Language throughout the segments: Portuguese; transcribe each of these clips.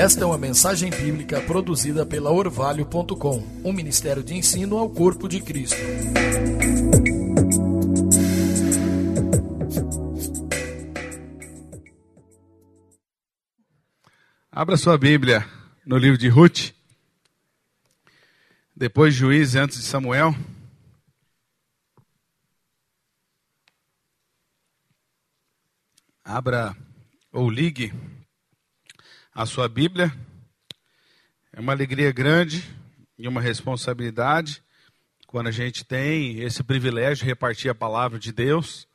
Esta é uma mensagem bíblica produzida pela Orvalho.com, um ministério de ensino ao corpo de Cristo. Abra sua Bíblia no livro de Ruth, depois de Juízes, antes de Samuel. Abra ou ligue a sua Bíblia. É uma alegria grande e uma responsabilidade quando a gente tem esse privilégio de repartir a palavra de Deus.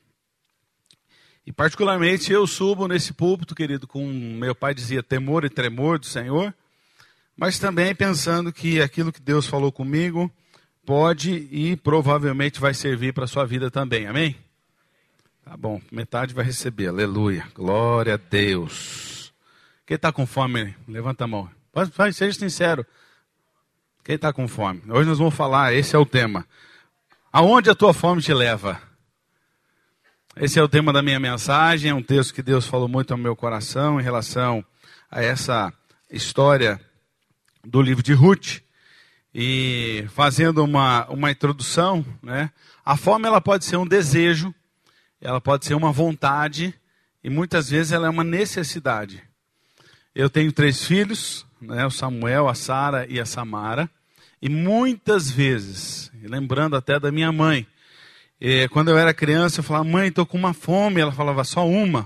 E particularmente eu subo nesse púlpito, querido, com meu pai dizia temor e tremor do Senhor, mas também pensando que aquilo que Deus falou comigo pode e provavelmente vai servir para a sua vida também, amém? Tá bom, metade vai receber, aleluia, glória a Deus. Quem está com fome, levanta a mão. Seja sincero. Quem está com fome? Hoje nós vamos falar, esse é o tema. Aonde a tua fome te leva? Esse é o tema da minha mensagem, é um texto que Deus falou muito ao meu coração em relação a essa história do livro de Ruth. E fazendo uma introdução, né? A fome ela pode ser um desejo, ela pode ser uma vontade e muitas vezes ela é uma necessidade. Eu tenho 3 filhos, né? O Samuel, a Sara e a Samara. E muitas vezes, lembrando até da minha mãe, quando eu era criança, eu falava, mãe, estou com uma fome. Ela falava, só uma.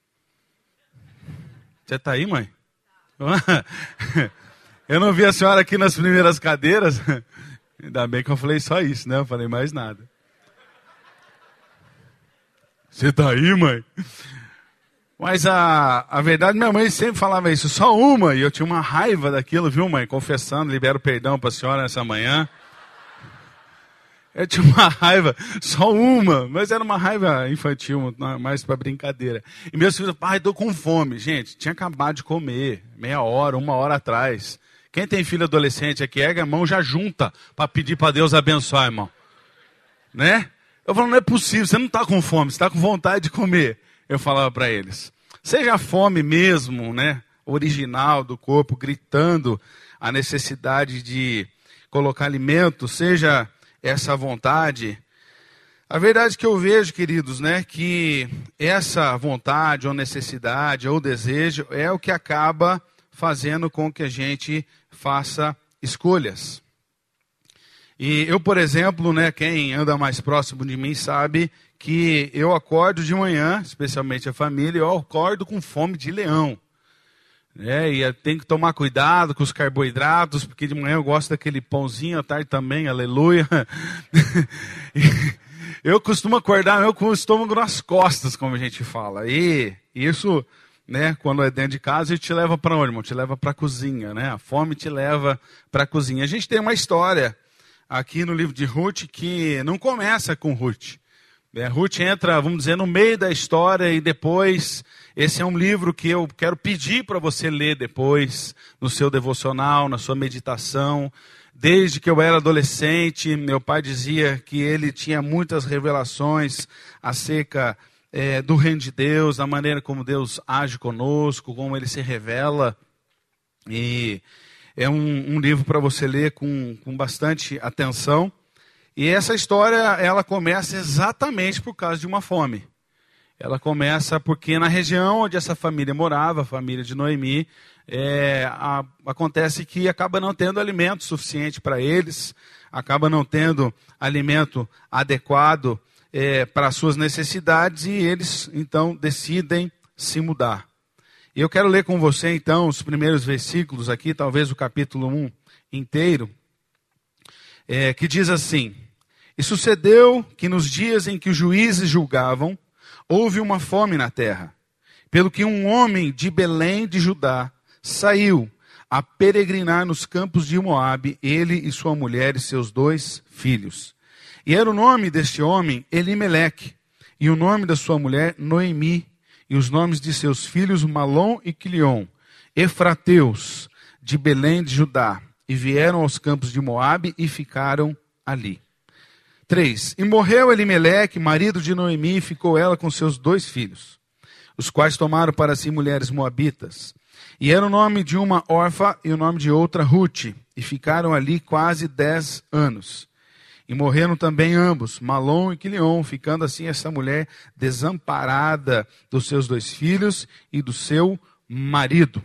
Você está aí, mãe? Eu não vi a senhora aqui nas primeiras cadeiras. Ainda bem que eu falei só isso, né? Eu falei mais nada. Você está aí, mãe? Mas a verdade, minha mãe sempre falava isso, só uma. E eu tinha uma raiva daquilo, viu, mãe? Confessando, libero perdão para a senhora nessa manhã. Eu tinha uma raiva, só uma, mas era uma raiva infantil, mais para brincadeira. E meus filhos, pai, estou com fome. Gente, tinha acabado de comer, meia hora, 1 hora atrás. Quem tem filho adolescente aqui, ergue a mão, já junta para pedir para Deus abençoar, irmão. Né? Eu falo, não é possível, você não está com fome, você está com vontade de comer. Eu falava para eles, seja a fome mesmo, né, original do corpo, gritando a necessidade de colocar alimento, seja essa vontade. A verdade que eu vejo, queridos, né, que essa vontade ou necessidade ou desejo é o que acaba fazendo com que a gente faça escolhas. E eu, por exemplo, né, quem anda mais próximo de mim sabe que eu acordo de manhã, especialmente a família, eu acordo com fome de leão. E eu tenho que tomar cuidado com os carboidratos, porque de manhã eu gosto daquele pãozinho, à tarde também, aleluia. Eu costumo acordar com o estômago nas costas, como a gente fala. E isso, né, quando é dentro de casa, ele te leva para onde, irmão? Te leva para a cozinha, né? A fome te leva para a cozinha. A gente tem uma história aqui no livro de Ruth que não começa com Ruth. Ruth entra, vamos dizer, no meio da história e depois, esse é um livro que eu quero pedir para você ler depois, no seu devocional, na sua meditação. Desde que eu era adolescente, meu pai dizia que ele tinha muitas revelações acerca do reino de Deus, da maneira como Deus age conosco, como ele se revela. E é um livro para você ler com bastante atenção. E essa história, ela começa exatamente por causa de uma fome. Ela começa porque na região onde essa família morava, a família de Noemi, acontece que acaba não tendo alimento suficiente para eles, acaba não tendo alimento adequado para as suas necessidades e eles, então, decidem se mudar. E eu quero ler com você, então, os primeiros versículos aqui, talvez o capítulo 1 inteiro, que diz assim: E sucedeu que nos dias em que os juízes julgavam, houve uma fome na terra, pelo que um homem de Belém de Judá saiu a peregrinar nos campos de Moabe, ele e sua mulher e seus 2 filhos. E era o nome deste homem Elimeleque, e o nome da sua mulher Noemi, e os nomes de seus filhos Malom e Quilion, efrateus de Belém de Judá, e vieram aos campos de Moabe e ficaram ali. 3. E morreu Elimeleque, marido de Noemi, e ficou ela com seus 2 filhos. os quais tomaram para si mulheres moabitas. E era o nome de uma órfã e o nome de outra Rute, e ficaram ali quase 10 anos. E morreram também ambos, Malom e Quilion, ficando assim essa mulher desamparada dos seus 2 filhos e do seu marido.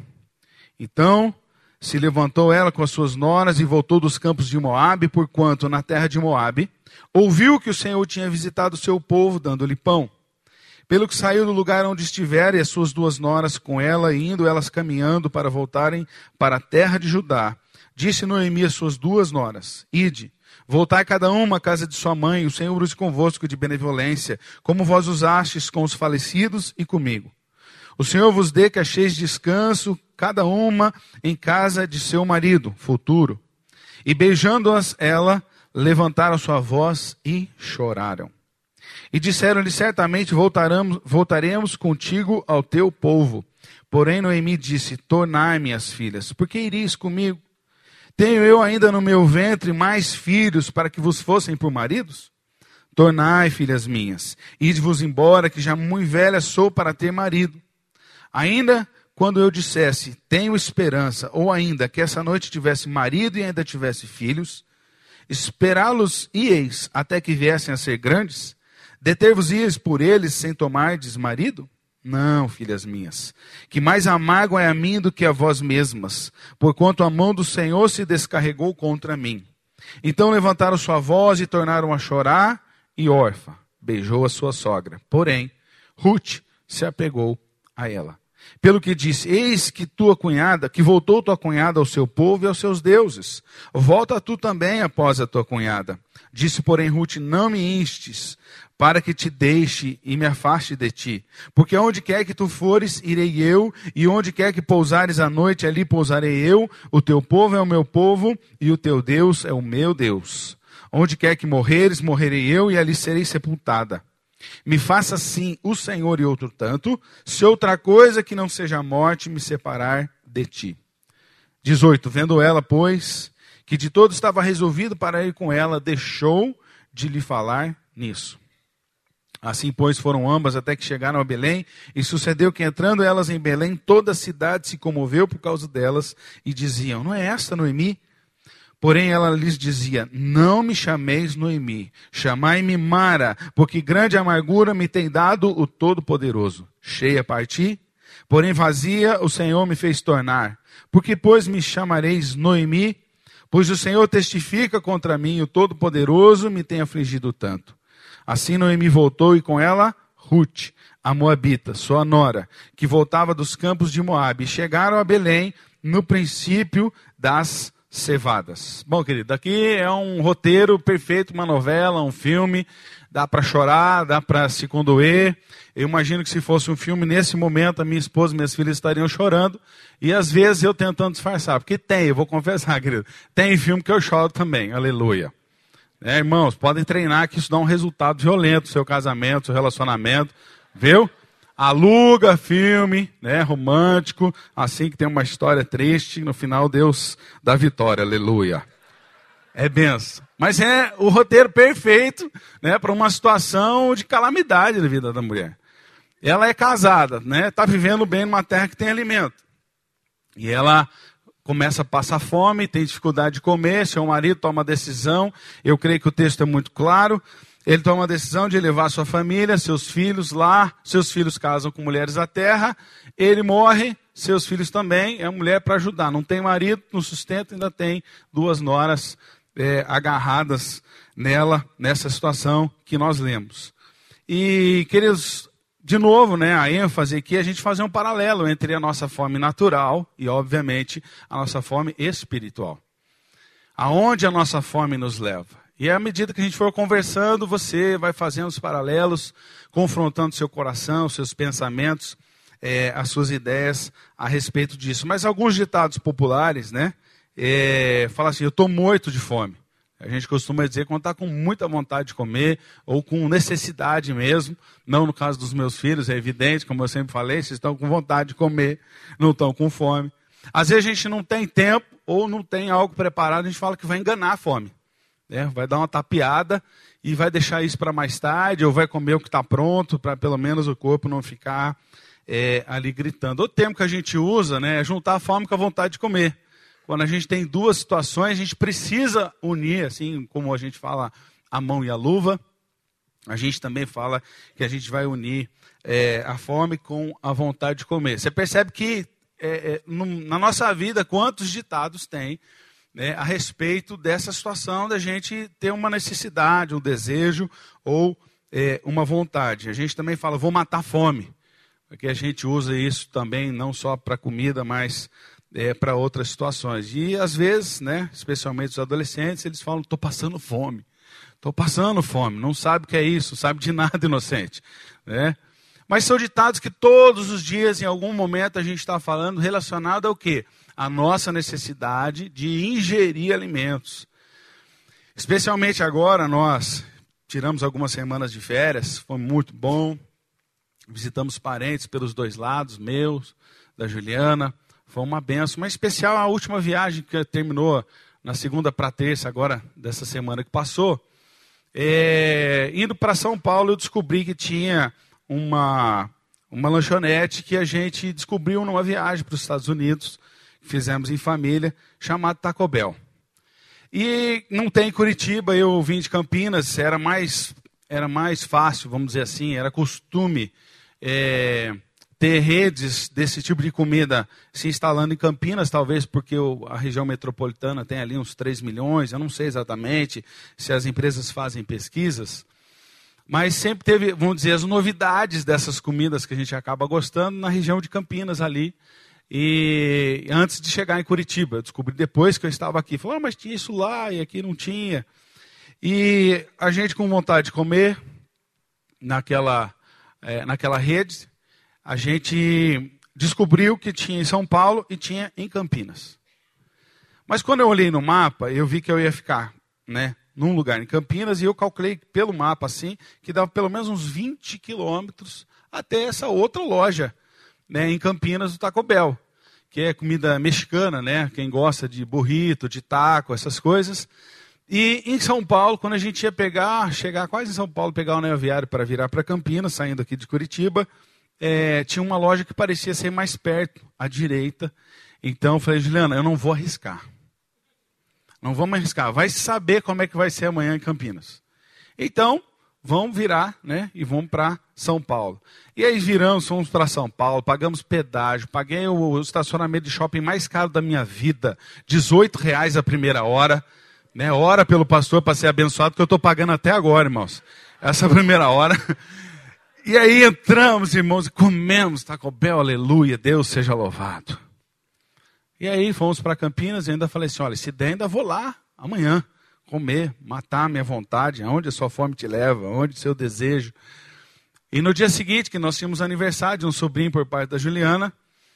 Então se levantou ela com as suas noras e voltou dos campos de Moabe, porquanto na terra de Moabe ouviu que o Senhor tinha visitado o seu povo, dando-lhe pão. Pelo que saiu do lugar onde estivera, e as suas 2 noras com ela, e indo elas caminhando para voltarem para a terra de Judá, disse Noemi às suas 2 noras: Ide, voltai cada uma à casa de sua mãe, o Senhor use convosco de benevolência, como vós usastes com os falecidos e comigo. O Senhor vos dê que acheis descanso, cada uma em casa de seu marido, futuro. E beijando-as ela, levantaram sua voz e choraram. E disseram-lhe: certamente voltaremos contigo ao teu povo. Porém Noemi disse: tornai, minhas filhas, por que iris comigo? Tenho eu ainda no meu ventre mais filhos para que vos fossem por maridos? Tornai, filhas minhas, ide-vos embora, que já muito velha sou para ter marido. Ainda quando eu dissesse: tenho esperança, ou ainda que essa noite tivesse marido e ainda tivesse filhos, esperá-los ieis até que viessem a ser grandes? Deter-vos-ieis por eles sem tomardes marido? Não, filhas minhas, que mais amargo é a mim do que a vós mesmas, porquanto a mão do Senhor se descarregou contra mim. Então levantaram sua voz e tornaram a chorar, e Orfa beijou a sua sogra. Porém, Rute se apegou a ela. Pelo que disse: eis que voltou tua cunhada ao seu povo e aos seus deuses. Volta tu também após a tua cunhada. Disse, porém, Rute: não me instes, para que te deixe e me afaste de ti. Porque onde quer que tu fores, irei eu, e onde quer que pousares à noite, ali pousarei eu. O teu povo é o meu povo, e o teu Deus é o meu Deus. Onde quer que morreres, morrerei eu, e ali serei sepultada. Me faça assim o Senhor e outro tanto, se outra coisa que não seja a morte me separar de ti. 18. Vendo ela, pois, que de todo estava resolvido para ir com ela, deixou de lhe falar nisso. Assim, pois, foram ambas até que chegaram a Belém, e sucedeu que, entrando elas em Belém, toda a cidade se comoveu por causa delas, e diziam: não é esta Noemi? Porém ela lhes dizia: não me chameis Noemi, chamai-me Mara, porque grande amargura me tem dado o Todo-Poderoso. Cheia parti, porém vazia o Senhor me fez tornar. Porque, pois, me chamareis Noemi? Pois o Senhor testifica contra mim, o Todo-Poderoso me tem afligido tanto. Assim Noemi voltou, e com ela Rute, a moabita, sua nora, que voltava dos campos de Moabe. E chegaram a Belém no princípio das cevadas. Bom, querido, aqui é um roteiro perfeito, uma novela, um filme. Dá para chorar, dá para se condoer. Eu imagino que se fosse um filme, nesse momento, a minha esposa e minhas filhas estariam chorando. E às vezes eu tentando disfarçar. Porque tem, eu vou confessar, querido, tem filme que eu choro também. Aleluia. Irmãos, podem treinar que isso dá um resultado violento no seu casamento, seu relacionamento. Viu? Aluga filme, romântico, assim que tem uma história triste, no final Deus dá vitória, aleluia. É benção. Mas é o roteiro perfeito, para uma situação de calamidade na vida da mulher. Ela é casada, está vivendo bem numa terra que tem alimento. E ela começa a passar fome, tem dificuldade de comer, seu marido toma a decisão, eu creio que o texto é muito claro. Ele toma a decisão de levar sua família, seus filhos lá. Seus filhos casam com mulheres da terra. Ele morre, seus filhos também. É uma mulher para ajudar. Não tem marido, no sustento, ainda tem 2 noras agarradas nela, nessa situação que nós lemos. E, queridos, de novo, a ênfase aqui é a gente fazer um paralelo entre a nossa fome natural e, obviamente, a nossa fome espiritual. Aonde a nossa fome nos leva? E à medida que a gente for conversando, você vai fazendo os paralelos, confrontando seu coração, seus pensamentos, as suas ideias a respeito disso. Mas alguns ditados populares, falam assim: eu estou morto de fome. A gente costuma dizer quando está com muita vontade de comer, ou com necessidade mesmo. Não no caso dos meus filhos, é evidente, como eu sempre falei, vocês estão com vontade de comer, não estão com fome. Às vezes a gente não tem tempo, ou não tem algo preparado, a gente fala que vai enganar a fome. Vai dar uma tapeada e vai deixar isso para mais tarde, ou vai comer o que está pronto, para pelo menos o corpo não ficar ali gritando. Outro termo que a gente usa, né, é juntar a fome com a vontade de comer. Quando a gente tem duas situações, a gente precisa unir, assim como a gente fala a mão e a luva, a gente também fala que a gente vai unir a fome com a vontade de comer. Você percebe que na nossa vida, quantos ditados tem, né, a respeito dessa situação da gente ter uma necessidade, um desejo ou uma vontade. A gente também fala, vou matar a fome, porque a gente usa isso também não só para comida, mas para outras situações. E às vezes, né, especialmente os adolescentes, eles falam, estou passando fome. Estou passando fome, não sabe o que é isso, sabe de nada, inocente. Né? Mas são ditados que todos os dias, em algum momento, a gente está falando relacionado ao quê? A nossa necessidade de ingerir alimentos. Especialmente agora, nós tiramos algumas semanas de férias, foi muito bom. Visitamos parentes pelos dois lados, meus, da Juliana. Foi uma benção, mas especial a última viagem que terminou na segunda para terça, agora dessa semana que passou. Indo para São Paulo, eu descobri que tinha uma lanchonete que a gente descobriu numa viagem para os Estados Unidos, que fizemos em família, chamada Taco Bell. E não tem em Curitiba, eu vim de Campinas, era mais fácil, vamos dizer assim, era costume ter redes desse tipo de comida se instalando em Campinas, talvez porque a região metropolitana tem ali uns 3 milhões, eu não sei exatamente se as empresas fazem pesquisas, mas sempre teve, vamos dizer, as novidades dessas comidas que a gente acaba gostando na região de Campinas ali, e antes de chegar em Curitiba, eu descobri depois que eu estava aqui, falei, mas tinha isso lá e aqui não tinha, e a gente com vontade de comer naquela rede, a gente descobriu que tinha em São Paulo e tinha em Campinas. Mas quando eu olhei no mapa, eu vi que eu ia ficar, né, num lugar em Campinas, e eu calculei pelo mapa assim, que dava pelo menos uns 20 quilômetros até essa outra loja, né, em Campinas, do Taco Bell, que é comida mexicana, né, quem gosta de burrito, de taco, essas coisas. E em São Paulo, quando a gente ia chegar quase em São Paulo, pegar o anel viário para virar para Campinas, saindo aqui de Curitiba, tinha uma loja que parecia ser mais perto, à direita. Então eu falei, Juliana, eu não vou arriscar. Não vamos arriscar. Vai saber como é que vai ser amanhã em Campinas. Então, vamos virar, né, e vamos para São Paulo. E aí fomos para São Paulo, pagamos pedágio, paguei o estacionamento de shopping mais caro da minha vida, R$18 a primeira hora. Né, ora pelo pastor para ser abençoado, que eu estou pagando até agora, irmãos. Essa primeira hora. E aí entramos, irmãos, e comemos Taco Bell, aleluia, Deus seja louvado. E aí fomos para Campinas e ainda falei assim, olha, se der ainda vou lá amanhã, comer, matar a minha vontade, aonde a sua fome te leva, aonde o seu desejo. E no dia seguinte, que nós tínhamos aniversário de um sobrinho por parte da Juliana,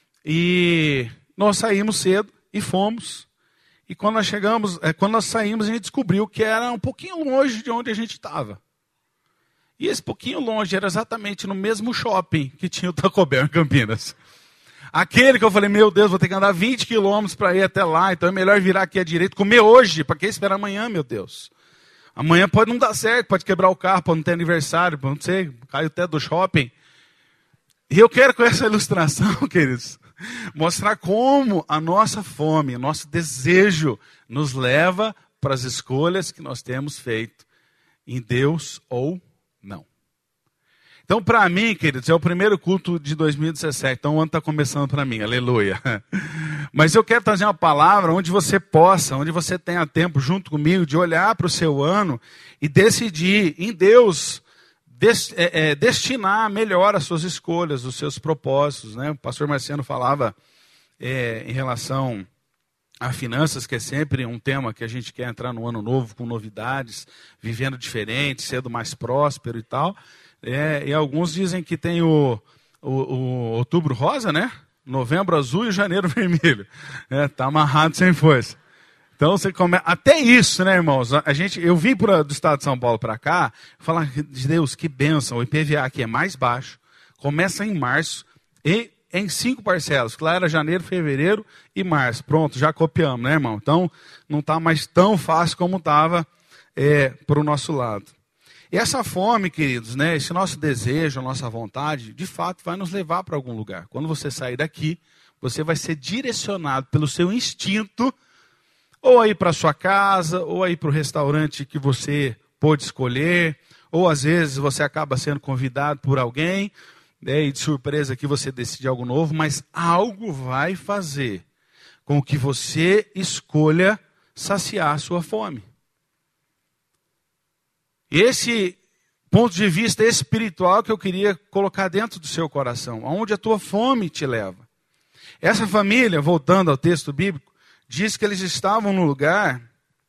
e nós saímos cedo e fomos. E quando nós saímos, a gente descobriu que era um pouquinho longe de onde a gente estava. E esse pouquinho longe era exatamente no mesmo shopping que tinha o Taco Bell em Campinas. Aquele que eu falei, meu Deus, vou ter que andar 20 quilômetros para ir até lá, então é melhor virar aqui à direita, comer hoje, para que esperar amanhã, meu Deus? Amanhã pode não dar certo, pode quebrar o carro, pode não ter aniversário, pode não sei, caiu o teto do shopping. E eu quero com essa ilustração, queridos, mostrar como a nossa fome, o nosso desejo nos leva para as escolhas que nós temos feito em Deus ou não. Então, para mim, queridos, é o primeiro culto de 2017. Então, o ano está começando para mim, aleluia. Mas eu quero trazer uma palavra onde você tenha tempo junto comigo de olhar para o seu ano e decidir em Deus destinar melhor as suas escolhas, os seus propósitos. Né? O pastor Marciano falava em relação a finanças, que é sempre um tema que a gente quer entrar no ano novo com novidades, vivendo diferente, sendo mais próspero e tal. E alguns dizem que tem o outubro rosa, né? Novembro azul e janeiro vermelho. Tá amarrado sem força. Então você começa. Até isso, né, irmãos? Eu vim do estado de São Paulo para cá, falar de Deus, que bênção. O IPVA aqui é mais baixo, começa em março e em 5 parcelas, que lá era janeiro, fevereiro e março. Pronto, já copiamos, né, irmão? Então, não está mais tão fácil como estava para o nosso lado. E essa fome, queridos, né, esse nosso desejo, a nossa vontade, de fato vai nos levar para algum lugar. Quando você sair daqui, você vai ser direcionado pelo seu instinto, ou a ir para a sua casa, ou a ir para o restaurante que você pôde escolher, ou às vezes você acaba sendo convidado por alguém, né, e de surpresa que você decide algo novo, mas algo vai fazer com que você escolha saciar a sua fome. Esse ponto de vista espiritual que eu queria colocar dentro do seu coração, aonde a tua fome te leva. Essa família, voltando ao texto bíblico, diz que eles estavam no lugar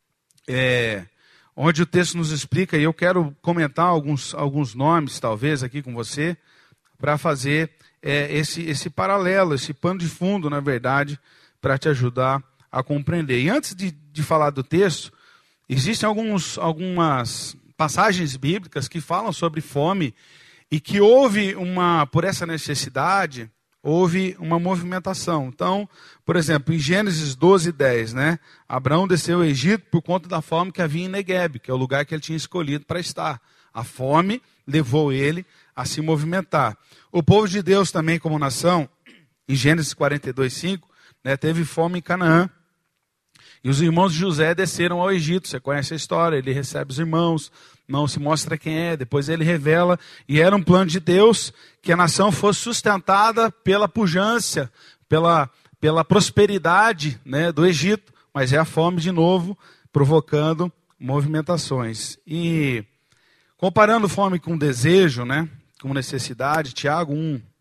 onde o texto nos explica, e eu quero comentar alguns nomes, talvez, aqui com você, para fazer esse paralelo, esse pano de fundo, na verdade, para te ajudar a compreender. E antes de falar do texto, existem algumas passagens bíblicas que falam sobre fome e que por essa necessidade, houve uma movimentação. Então, por exemplo, em Gênesis 12:10, né, Abraão desceu ao Egito por conta da fome que havia em Negueb, que é o lugar que ele tinha escolhido para estar. A fome levou ele a se movimentar. O povo de Deus também, como nação, em Gênesis 42:5, né, teve fome em Canaã. E os irmãos de José desceram ao Egito, você conhece a história, ele recebe os irmãos, não se mostra quem é, depois ele revela, e era um plano de Deus que a nação fosse sustentada pela pujança, pela prosperidade, né, do Egito, mas é a fome de novo, provocando movimentações. E comparando fome com desejo, né, com necessidade, Tiago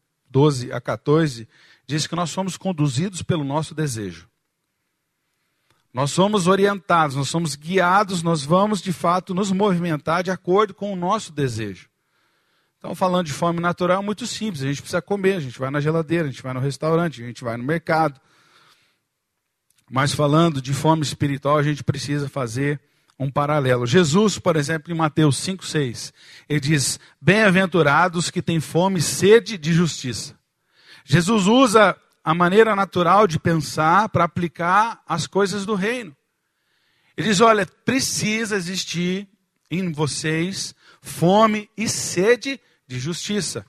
1:12-14, diz que nós somos conduzidos pelo nosso desejo. Nós somos orientados, nós somos guiados, nós vamos de fato nos movimentar de acordo com o nosso desejo. Então, falando de fome natural, é muito simples, a gente precisa comer, a gente vai na geladeira, a gente vai no restaurante, a gente vai no mercado. Mas falando de fome espiritual, a gente precisa fazer um paralelo. Jesus, por exemplo, em Mateus 5:6, ele diz: bem-aventurados que têm fome e sede de justiça. Jesus usa a maneira natural de pensar para aplicar as coisas do reino. Ele diz, olha, precisa existir em vocês fome e sede de justiça.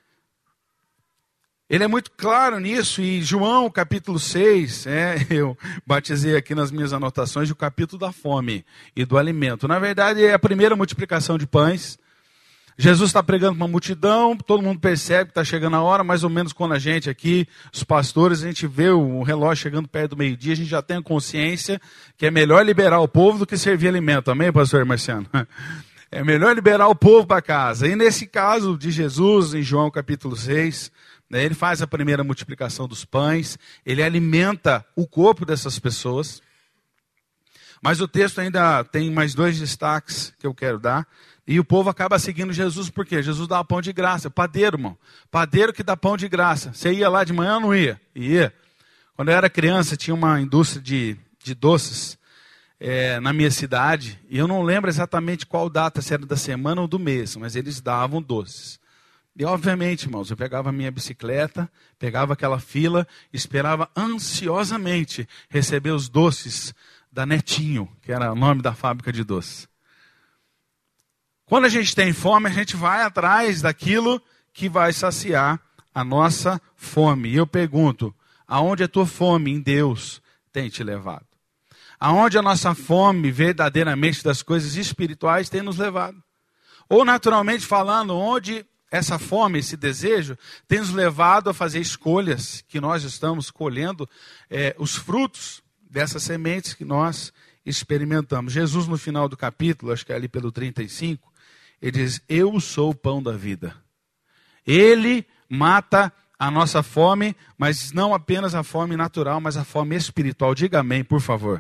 Ele é muito claro nisso, e João capítulo 6, eu batizei aqui nas minhas anotações o capítulo da fome e do alimento. Na verdade, é a primeira multiplicação de pães. Jesus está pregando para uma multidão, todo mundo percebe que está chegando a hora, mais ou menos quando a gente aqui, os pastores, a gente vê o relógio chegando perto do meio-dia, a gente já tem a consciência que é melhor liberar o povo do que servir alimento. Amém, pastor Marciano? É melhor liberar o povo para casa. E nesse caso de Jesus, em João capítulo 6, né, ele faz a primeira multiplicação dos pães, ele alimenta o corpo dessas pessoas. Mas o texto ainda tem mais 2 destaques que eu quero dar. E o povo acaba seguindo Jesus, por quê? Jesus dá pão de graça, padeiro, irmão. Padeiro que dá pão de graça. Você ia lá de manhã ou não ia? Ia. Quando eu era criança, tinha uma indústria de doces na minha cidade. E eu não lembro exatamente qual data, se era da semana ou do mês, mas eles davam doces. E obviamente, irmãos, eu pegava a minha bicicleta, pegava aquela fila, esperava ansiosamente receber os doces da Netinho, que era o nome da fábrica de doces. Quando a gente tem fome, a gente vai atrás daquilo que vai saciar a nossa fome. E eu pergunto, aonde a tua fome em Deus tem te levado? Aonde a nossa fome verdadeiramente das coisas espirituais tem nos levado? Ou naturalmente falando, onde essa fome, esse desejo, tem nos levado a fazer escolhas que nós estamos colhendo os frutos dessas sementes que nós experimentamos. Jesus no final do capítulo, acho que é ali pelo 35, ele diz, eu sou o pão da vida. Ele mata a nossa fome, mas não apenas a fome natural, mas a fome espiritual. Diga amém, por favor.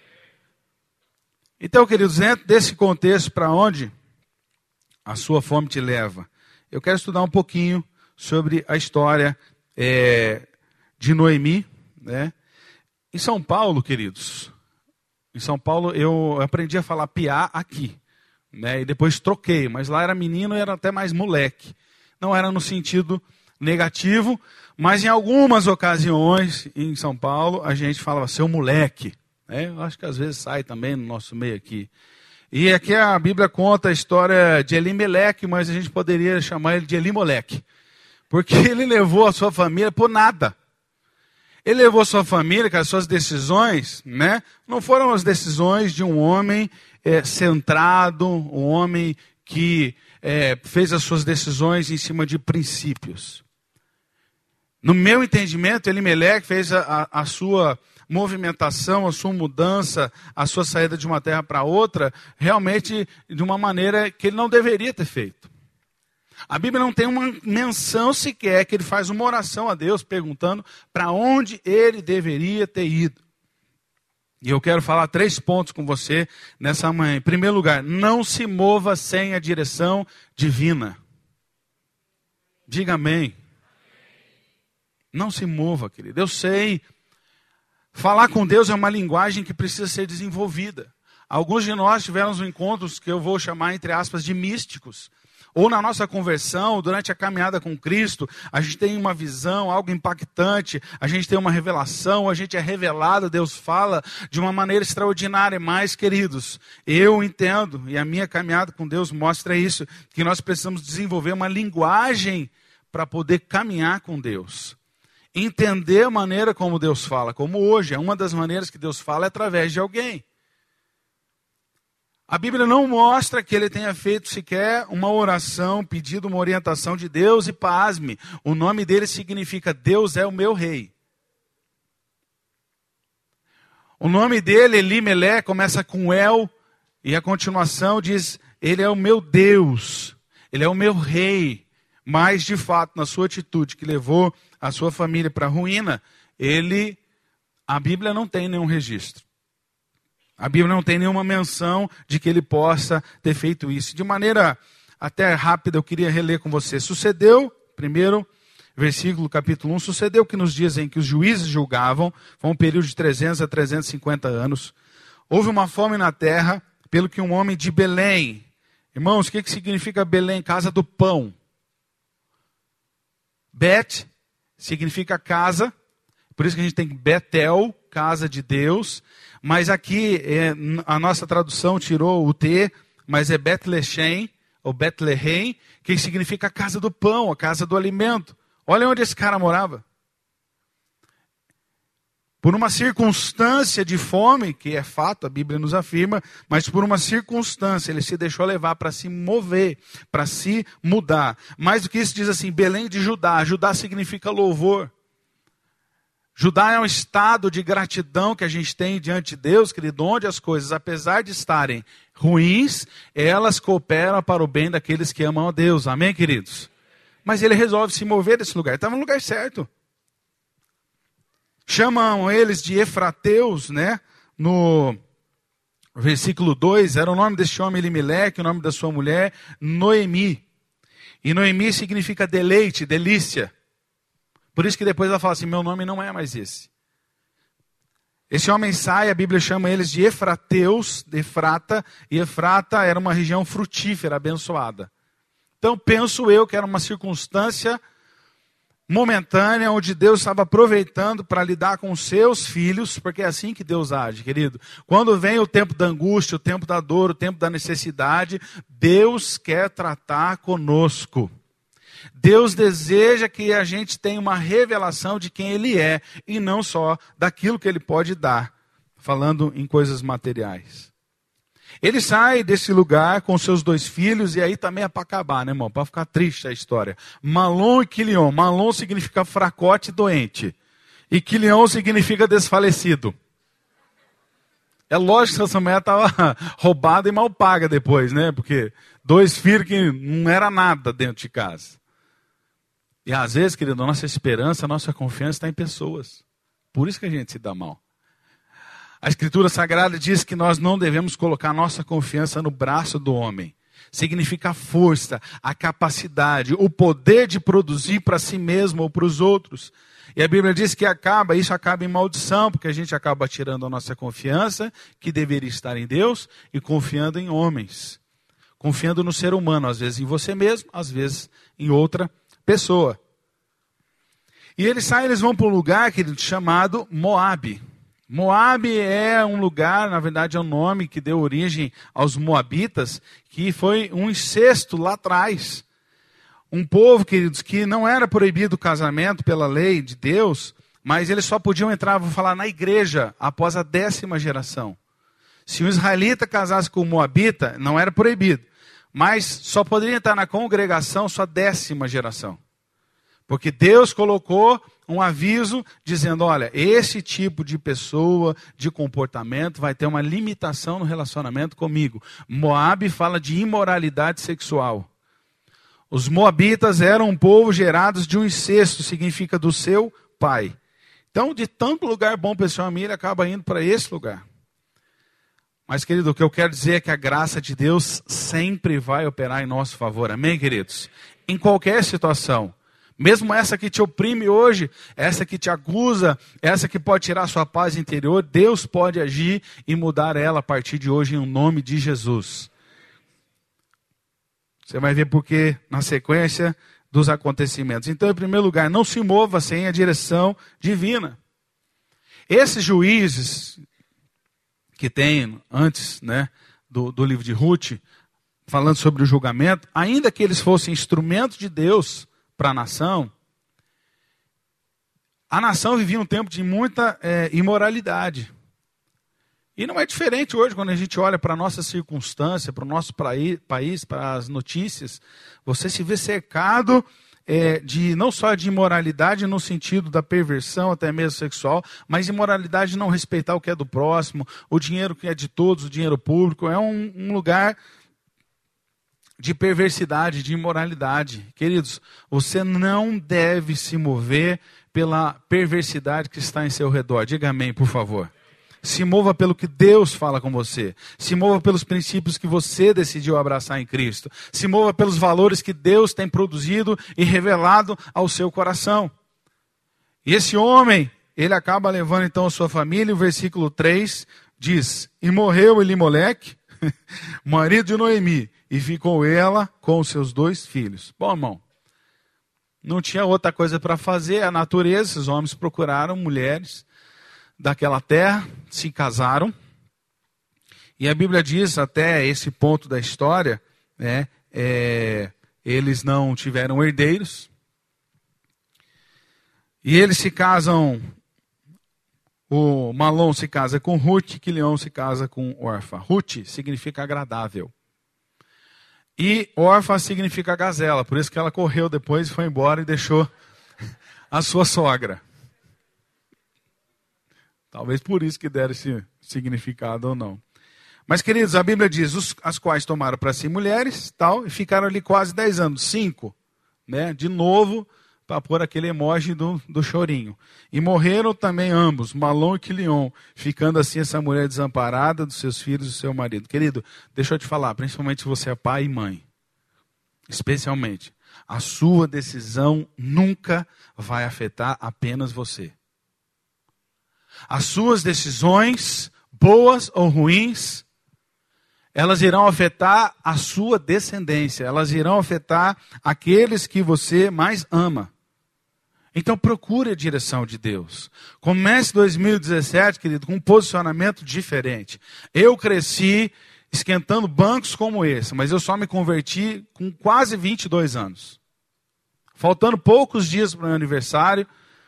Então, queridos, dentro desse contexto, para onde a sua fome te leva, eu quero estudar um pouquinho sobre a história de Noemi, né? Em São Paulo, queridos, em São Paulo eu aprendi a falar piá aqui, né? E depois troquei, mas lá era menino e era até mais moleque. Não era no sentido negativo, mas em algumas ocasiões em São Paulo a gente falava seu moleque. Eu acho que às vezes sai também no nosso meio aqui. E aqui a Bíblia conta a história de Elimeleque, mas a gente poderia chamar ele de Elimoleque. Porque ele levou a sua família por nada. Ele levou a sua família, com as suas decisões, né? Não foram as decisões de um homem centrado, um homem que fez as suas decisões em cima de princípios. No meu entendimento, Elimeleque fez a sua movimentação, a sua mudança, a sua saída de uma terra para outra, realmente de uma maneira que ele não deveria ter feito. A Bíblia não tem uma menção sequer que ele faz uma oração a Deus perguntando para onde ele deveria ter ido. E eu quero falar 3 pontos com você nessa manhã. Em primeiro lugar, não se mova sem a direção divina. Diga amém. Não se mova, querido. Eu sei, falar com Deus é uma linguagem que precisa ser desenvolvida. Alguns de nós tivemos encontros que eu vou chamar, entre aspas, de místicos. Ou na nossa conversão, durante a caminhada com Cristo, a gente tem uma visão, algo impactante, a gente tem uma revelação, a gente é revelado, Deus fala de uma maneira extraordinária. Mas, queridos, eu entendo, e a minha caminhada com Deus mostra isso, que nós precisamos desenvolver uma linguagem para poder caminhar com Deus. Entender a maneira como Deus fala, como hoje, uma das maneiras que Deus fala é através de alguém. A Bíblia não mostra que ele tenha feito sequer uma oração, pedido uma orientação de Deus, e pasme, o nome dele significa Deus é o meu rei. O nome dele, Elimelé, começa com El, e a continuação diz, ele é o meu Deus, ele é o meu rei. Mas, de fato, na sua atitude que levou a sua família para a ruína, a Bíblia não tem nenhum registro. A Bíblia não tem nenhuma menção de que ele possa ter feito isso. De maneira até rápida, eu queria reler com você. Sucedeu, primeiro versículo, capítulo 1, sucedeu que nos dias em que os juízes julgavam, foi um período de 300 a 350 anos, houve uma fome na terra, pelo que um homem de Belém. Irmãos, o que significa Belém? Casa do pão. Bet significa casa, por isso que a gente tem Betel, casa de Deus. Mas aqui a nossa tradução tirou o T, mas é Betlechem, ou Betlehem, que significa a casa do pão, a casa do alimento. Olha onde esse cara morava. Por uma circunstância de fome, que é fato, a Bíblia nos afirma, mas por uma circunstância, ele se deixou levar para se mover, para se mudar. Mais do que isso, diz assim, Belém de Judá. Judá significa louvor. Judá é um estado de gratidão que a gente tem diante de Deus, querido, onde as coisas, apesar de estarem ruins, elas cooperam para o bem daqueles que amam a Deus. Amém, queridos? Mas ele resolve se mover desse lugar. Estava no lugar certo. Chamam eles de Efrateus, né? No versículo 2, era o nome deste homem Elimeleque, o nome da sua mulher, Noemi. E Noemi significa deleite, delícia. Por isso que depois ela fala assim, meu nome não é mais esse. Esse homem sai, a Bíblia chama eles de Efrateus, de Efrata, e Efrata era uma região frutífera, abençoada. Então penso eu que era uma circunstância momentânea, onde Deus estava aproveitando para lidar com os seus filhos, porque é assim que Deus age, querido. Quando vem o tempo da angústia, o tempo da dor, o tempo da necessidade, Deus quer tratar conosco. Deus deseja que a gente tenha uma revelação de quem Ele é, e não só daquilo que Ele pode dar, falando em coisas materiais. Ele sai desse lugar com seus 2 filhos, e aí também é para acabar, né, irmão? Para ficar triste a história. Malom e Quilion. Malom significa fracote doente, e Quilion significa desfalecido. É lógico que essa mulher estava roubada e mal paga depois, né? Porque 2 filhos que não era nada dentro de casa. E às vezes, querido, a nossa esperança, a nossa confiança está em pessoas. Por isso que a gente se dá mal. A Escritura Sagrada diz que nós não devemos colocar nossa confiança no braço do homem. Significa a força, a capacidade, o poder de produzir para si mesmo ou para os outros. E a Bíblia diz que isso acaba em maldição, porque a gente acaba tirando a nossa confiança, que deveria estar em Deus, e confiando em homens. Confiando no ser humano, às vezes em você mesmo, às vezes em outra pessoa. E eles vão para um lugar, querido, chamado Moabe. Moabe é um lugar, na verdade é um nome que deu origem aos moabitas, que foi um incesto lá atrás. Um povo, queridos, que não era proibido o casamento pela lei de Deus, mas eles só podiam entrar, vou falar, na igreja após a 10ª geração. Se um israelita casasse com um moabita, não era proibido, mas só poderia entrar na congregação sua 10ª geração. Porque Deus colocou um aviso dizendo, olha, esse tipo de pessoa, de comportamento, vai ter uma limitação no relacionamento comigo. Moabe fala de imoralidade sexual. Os moabitas eram um povo gerados de um incesto, significa do seu pai. Então, de tanto lugar bom para esse família, ele acaba indo para esse lugar. Mas, querido, o que eu quero dizer é que a graça de Deus sempre vai operar em nosso favor. Amém, queridos? Em qualquer situação. Mesmo essa que te oprime hoje, essa que te acusa, essa que pode tirar sua paz interior, Deus pode agir e mudar ela a partir de hoje em nome de Jesus. Você vai ver porque na sequência dos acontecimentos. Então, em primeiro lugar, não se mova sem a direção divina. Esses juízes que tem antes, né, do livro de Ruth, falando sobre o julgamento, ainda que eles fossem instrumentos de Deus para a nação vivia um tempo de muita imoralidade. E não é diferente hoje, quando a gente olha para a nossa circunstância, para o nosso país, para as notícias, você se vê cercado não só de imoralidade no sentido da perversão, até mesmo sexual, mas imoralidade de não respeitar o que é do próximo, o dinheiro que é de todos, o dinheiro público, é um lugar de perversidade, de imoralidade. Queridos, você não deve se mover pela perversidade que está em seu redor. Diga amém, por favor. Se mova pelo que Deus fala com você. Se mova pelos princípios que você decidiu abraçar em Cristo. Se mova pelos valores que Deus tem produzido e revelado ao seu coração. E esse homem, ele acaba levando então a sua família. E o versículo 3 diz, e morreu Elimeleque, marido de Noemi, e ficou ela com os seus 2 filhos. Bom, irmão, não tinha outra coisa para fazer. A natureza, esses homens procuraram mulheres daquela terra, se casaram, e a Bíblia diz até esse ponto da história, eles não tiveram herdeiros, e eles se casam, o Malom se casa com Ruth, Quilion se casa com Orfa. Ruth significa agradável, e Orfa significa gazela, por isso que ela correu depois, foi embora e deixou a sua sogra. Talvez por isso que deram esse significado ou não. Mas, queridos, a Bíblia diz, as quais tomaram para si mulheres, tal, e ficaram ali quase 10 anos, 5, né, de novo, para pôr aquele emoji do chorinho. E morreram também ambos, Malom e Quilion, ficando assim essa mulher desamparada dos seus filhos e do seu marido. Querido, deixa eu te falar, principalmente se você é pai e mãe, especialmente, a sua decisão nunca vai afetar apenas você. As suas decisões, boas ou ruins, elas irão afetar a sua descendência, elas irão afetar aqueles que você mais ama. Então procure a direção de Deus. Comece 2017, querido, com um posicionamento diferente. Eu cresci esquentando bancos como esse, mas eu só me converti com quase 22 anos. Faltando poucos dias para o meu aniversário,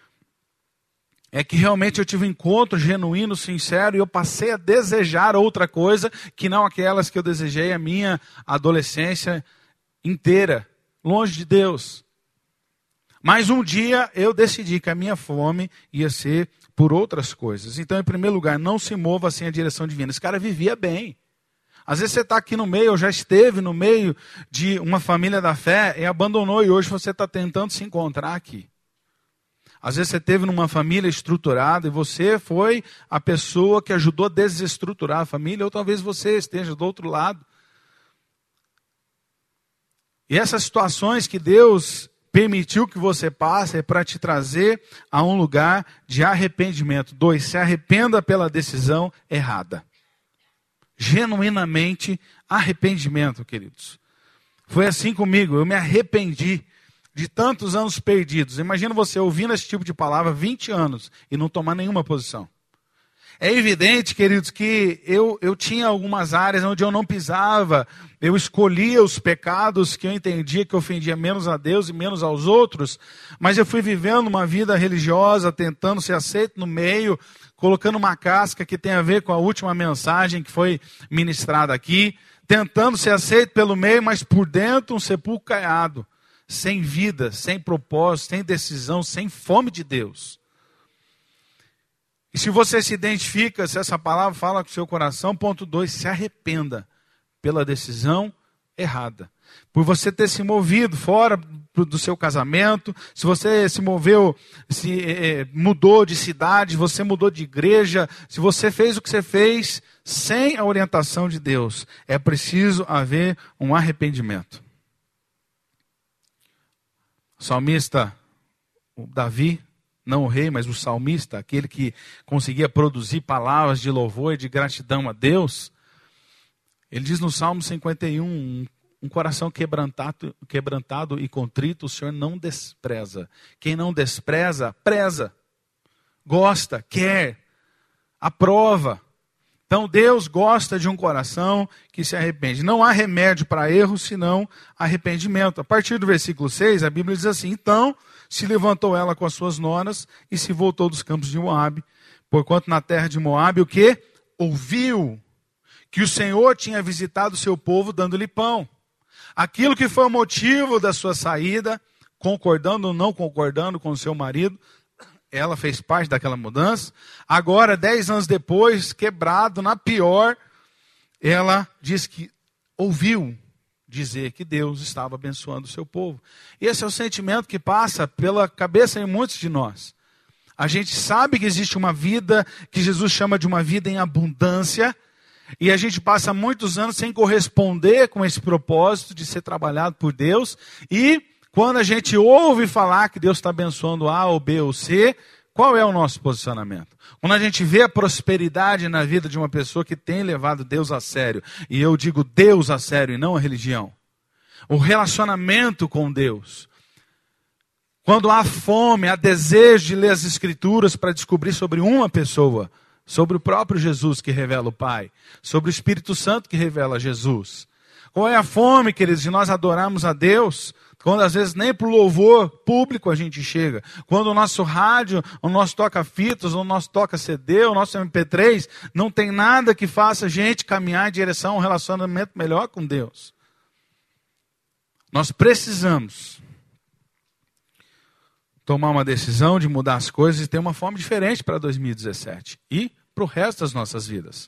é que realmente eu tive um encontro genuíno, sincero, e eu passei a desejar outra coisa que não aquelas que eu desejei a minha adolescência inteira, longe de Deus. Mas um dia eu decidi que a minha fome ia ser por outras coisas. Então, em primeiro lugar, não se mova sem a direção divina. Esse cara vivia bem. Às vezes você está aqui no meio, ou já esteve no meio de uma família da fé e abandonou, e hoje você está tentando se encontrar aqui. Às vezes você esteve numa família estruturada e você foi a pessoa que ajudou a desestruturar a família, ou talvez você esteja do outro lado. E essas situações que Deus permitiu que você passe é para te trazer a um lugar de arrependimento. 2, se arrependa pela decisão errada. Genuinamente arrependimento, queridos. Foi assim comigo, eu me arrependi de tantos anos perdidos. Imagina você ouvindo esse tipo de palavra 20 anos e não tomar nenhuma posição. É evidente, queridos, que eu tinha algumas áreas onde eu não pisava, eu escolhia os pecados que eu entendia que ofendia menos a Deus e menos aos outros, mas eu fui vivendo uma vida religiosa, tentando ser aceito no meio, colocando uma casca que tem a ver com a última mensagem que foi ministrada aqui, tentando ser aceito pelo meio, mas por dentro um sepulcro caiado, sem vida, sem propósito, sem decisão, sem fome de Deus. E se você se identifica, se essa palavra fala com o seu coração, ponto 2, se arrependa pela decisão errada. Por você ter se movido fora do seu casamento, se você se moveu, mudou de cidade, você mudou de igreja, se você fez o que você fez sem a orientação de Deus, é preciso haver um arrependimento. O salmista, o Davi, não o rei, mas o salmista, aquele que conseguia produzir palavras de louvor e de gratidão a Deus, ele diz no Salmo 51, um coração quebrantado e contrito, o Senhor não despreza. Quem não despreza, preza, gosta, quer, aprova. Então Deus gosta de um coração que se arrepende. Não há remédio para erro, senão arrependimento. A partir do versículo 6, a Bíblia diz assim: então se levantou ela com as suas noras e se voltou dos campos de Moabe, porquanto na terra de Moabe o quê? Ouviu que o Senhor tinha visitado o seu povo dando-lhe pão. Aquilo que foi o motivo da sua saída, concordando ou não concordando com o seu marido, ela fez parte daquela mudança. Agora, 10 anos depois, quebrado, na pior, ela diz que ouviu dizer que Deus estava abençoando o seu povo. Esse é o sentimento que passa pela cabeça de muitos de nós. A gente sabe que existe uma vida que Jesus chama de uma vida em abundância, e a gente passa muitos anos sem corresponder com esse propósito de ser trabalhado por Deus, e quando a gente ouve falar que Deus está abençoando A ou B ou C, qual é o nosso posicionamento? Quando a gente vê a prosperidade na vida de uma pessoa que tem levado Deus a sério, e eu digo Deus a sério e não a religião, o relacionamento com Deus, quando há fome, há desejo de ler as Escrituras para descobrir sobre uma pessoa, sobre o próprio Jesus que revela o Pai, sobre o Espírito Santo que revela Jesus. Qual é a fome, queridos, de nós adorarmos a Deus, quando às vezes nem para o louvor público a gente chega, quando o nosso rádio, o nosso toca-fitas, o nosso toca-CD, o nosso MP3, não tem nada que faça a gente caminhar em direção a um relacionamento melhor com Deus. Nós precisamos tomar uma decisão de mudar as coisas e ter uma forma diferente para 2017 e para o resto das nossas vidas.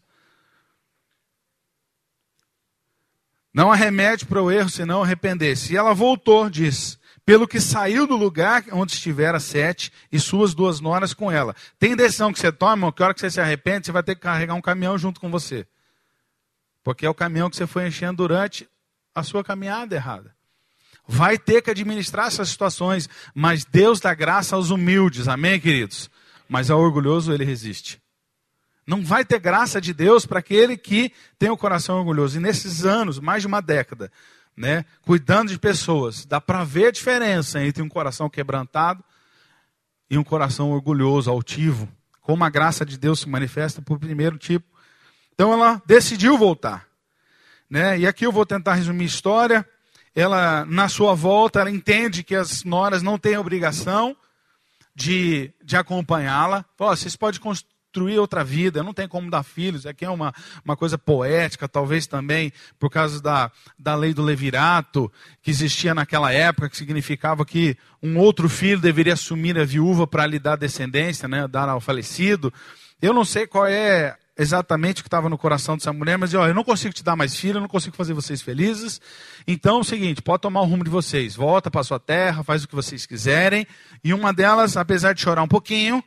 Não há remédio para o erro, senão arrepender-se. E ela voltou, diz, pelo que saiu do lugar onde estivera Sete e suas 2 noras com ela. Tem decisão que você toma, que a hora que você se arrepende, você vai ter que carregar um caminhão junto com você. Porque é o caminhão que você foi enchendo durante a sua caminhada errada. Vai ter que administrar essas situações, mas Deus dá graça aos humildes, amém, queridos? Mas ao orgulhoso ele resiste. Não vai ter graça de Deus para aquele que tem o coração orgulhoso. E nesses anos, mais de uma década, né, cuidando de pessoas, dá para ver a diferença entre um coração quebrantado e um coração orgulhoso, altivo. Como a graça de Deus se manifesta por primeiro tipo. Então ela decidiu voltar. Né? E aqui eu vou tentar resumir a história. Ela, na sua volta, ela entende que as noras não têm obrigação de acompanhá-la. Vocês podem construir outra vida, não tem como dar filhos. Aqui é uma coisa poética, talvez também por causa da lei do levirato, que existia naquela época, que significava que um outro filho deveria assumir a viúva para lhe dar descendência, né, dar ao falecido. Eu não sei qual é exatamente o que estava no coração dessa mulher, mas eu não consigo te dar mais filho, eu não consigo fazer vocês felizes. Então é o seguinte, pode tomar o rumo de vocês, volta para a sua terra, faz o que vocês quiserem. E uma delas, apesar de chorar um pouquinho,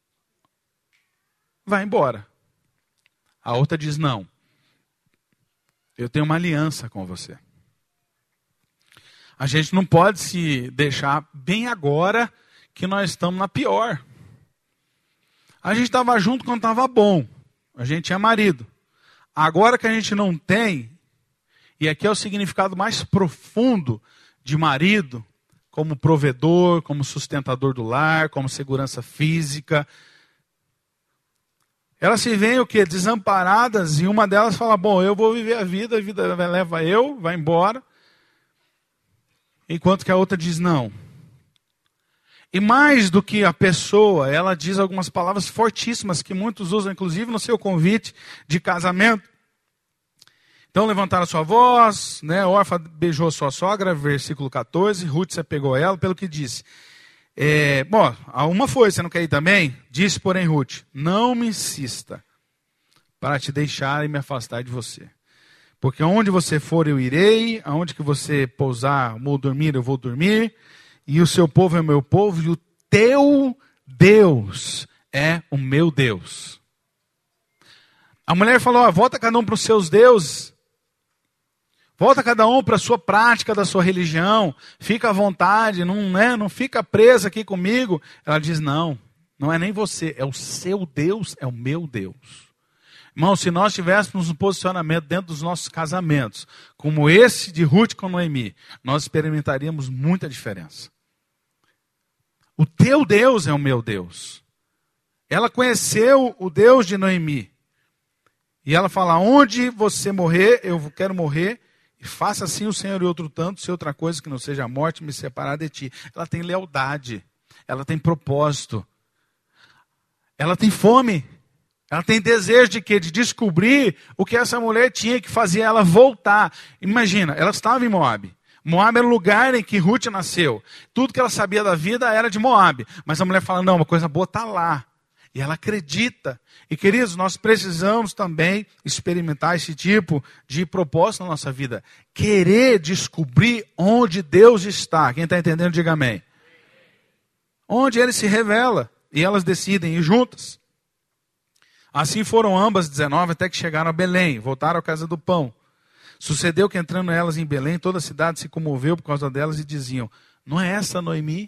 vai embora. A outra diz, não, eu tenho uma aliança com você. A gente não pode se deixar bem agora que nós estamos na pior. A gente estava junto quando estava bom. A gente é marido. Agora que a gente não tem, e aqui é o significado mais profundo de marido, como provedor, como sustentador do lar, como segurança física. Elas se veem o quê? Desamparadas, e uma delas fala, bom, eu vou viver a vida leva eu, vai embora. Enquanto que a outra diz não. E mais do que a pessoa, ela diz algumas palavras fortíssimas que muitos usam, inclusive no seu convite de casamento. Então levantaram a sua voz, né? Orfa beijou sua sogra, versículo 14, Ruth se apegou a ela, pelo que disse. Bom, uma foi, você não quer ir também? Disse, porém, Ruth, não me insista para te deixar e me afastar de você. Porque onde você for, eu irei, aonde que você pousar, vou dormir, eu vou dormir, e o seu povo é o meu povo, e o teu Deus é o meu Deus. A mulher falou, volta cada um para os seus deuses. Volta cada um para a sua prática da sua religião. Fica à vontade, não fica presa aqui comigo. Ela diz, não é nem você, é o seu Deus, é o meu Deus. Irmão, se nós tivéssemos um posicionamento dentro dos nossos casamentos, como esse de Ruth com Noemi, nós experimentaríamos muita diferença. O teu Deus é o meu Deus. Ela conheceu o Deus de Noemi. E ela fala, onde você morrer, eu quero morrer. E faça assim o Senhor e outro tanto, se outra coisa que não seja a morte me separar de ti. Ela tem lealdade, ela tem propósito, ela tem fome, ela tem desejo de quê? De descobrir o que essa mulher tinha que fazia ela voltar. Imagina, ela estava em Moabe. Moabe era o lugar em que Ruth nasceu. Tudo que ela sabia da vida era de Moabe. Mas a mulher fala, não, uma coisa boa está lá. E ela acredita. E queridos, nós precisamos também experimentar esse tipo de propósito na nossa vida. Querer descobrir onde Deus está. Quem está entendendo, diga amém. Onde Ele se revela. E elas decidem ir juntas. Assim foram ambas, 19, até que chegaram a Belém. Voltaram à casa do pão. Sucedeu que entrando elas em Belém, toda a cidade se comoveu por causa delas e diziam, não é essa Noemi?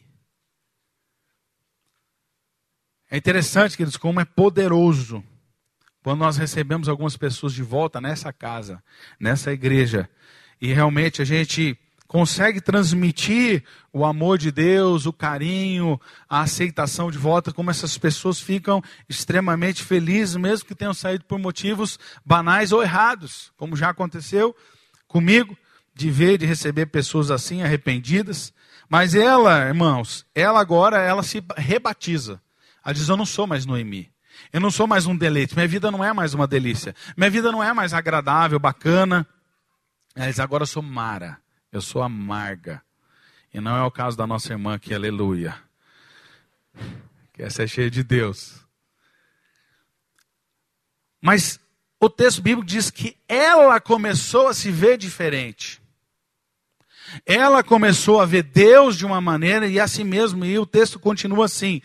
É interessante, queridos, como é poderoso quando nós recebemos algumas pessoas de volta nessa casa, nessa igreja, e realmente a gente consegue transmitir o amor de Deus, o carinho, a aceitação de volta, como essas pessoas ficam extremamente felizes, mesmo que tenham saído por motivos banais ou errados, como já aconteceu comigo, de receber pessoas assim, arrependidas. Mas ela, irmãos, ela se rebatiza. Ela diz, eu não sou mais Noemi. Eu não sou mais um deleite. Minha vida não é mais uma delícia. Minha vida não é mais agradável, bacana. Ela diz, agora eu sou Mara. Eu sou amarga. E não é o caso da nossa irmã aqui, aleluia. Que essa é cheia de Deus. Mas o texto bíblico diz que ela começou a se ver diferente. Ela começou a ver Deus de uma maneira e assim mesmo, e o texto continua assim,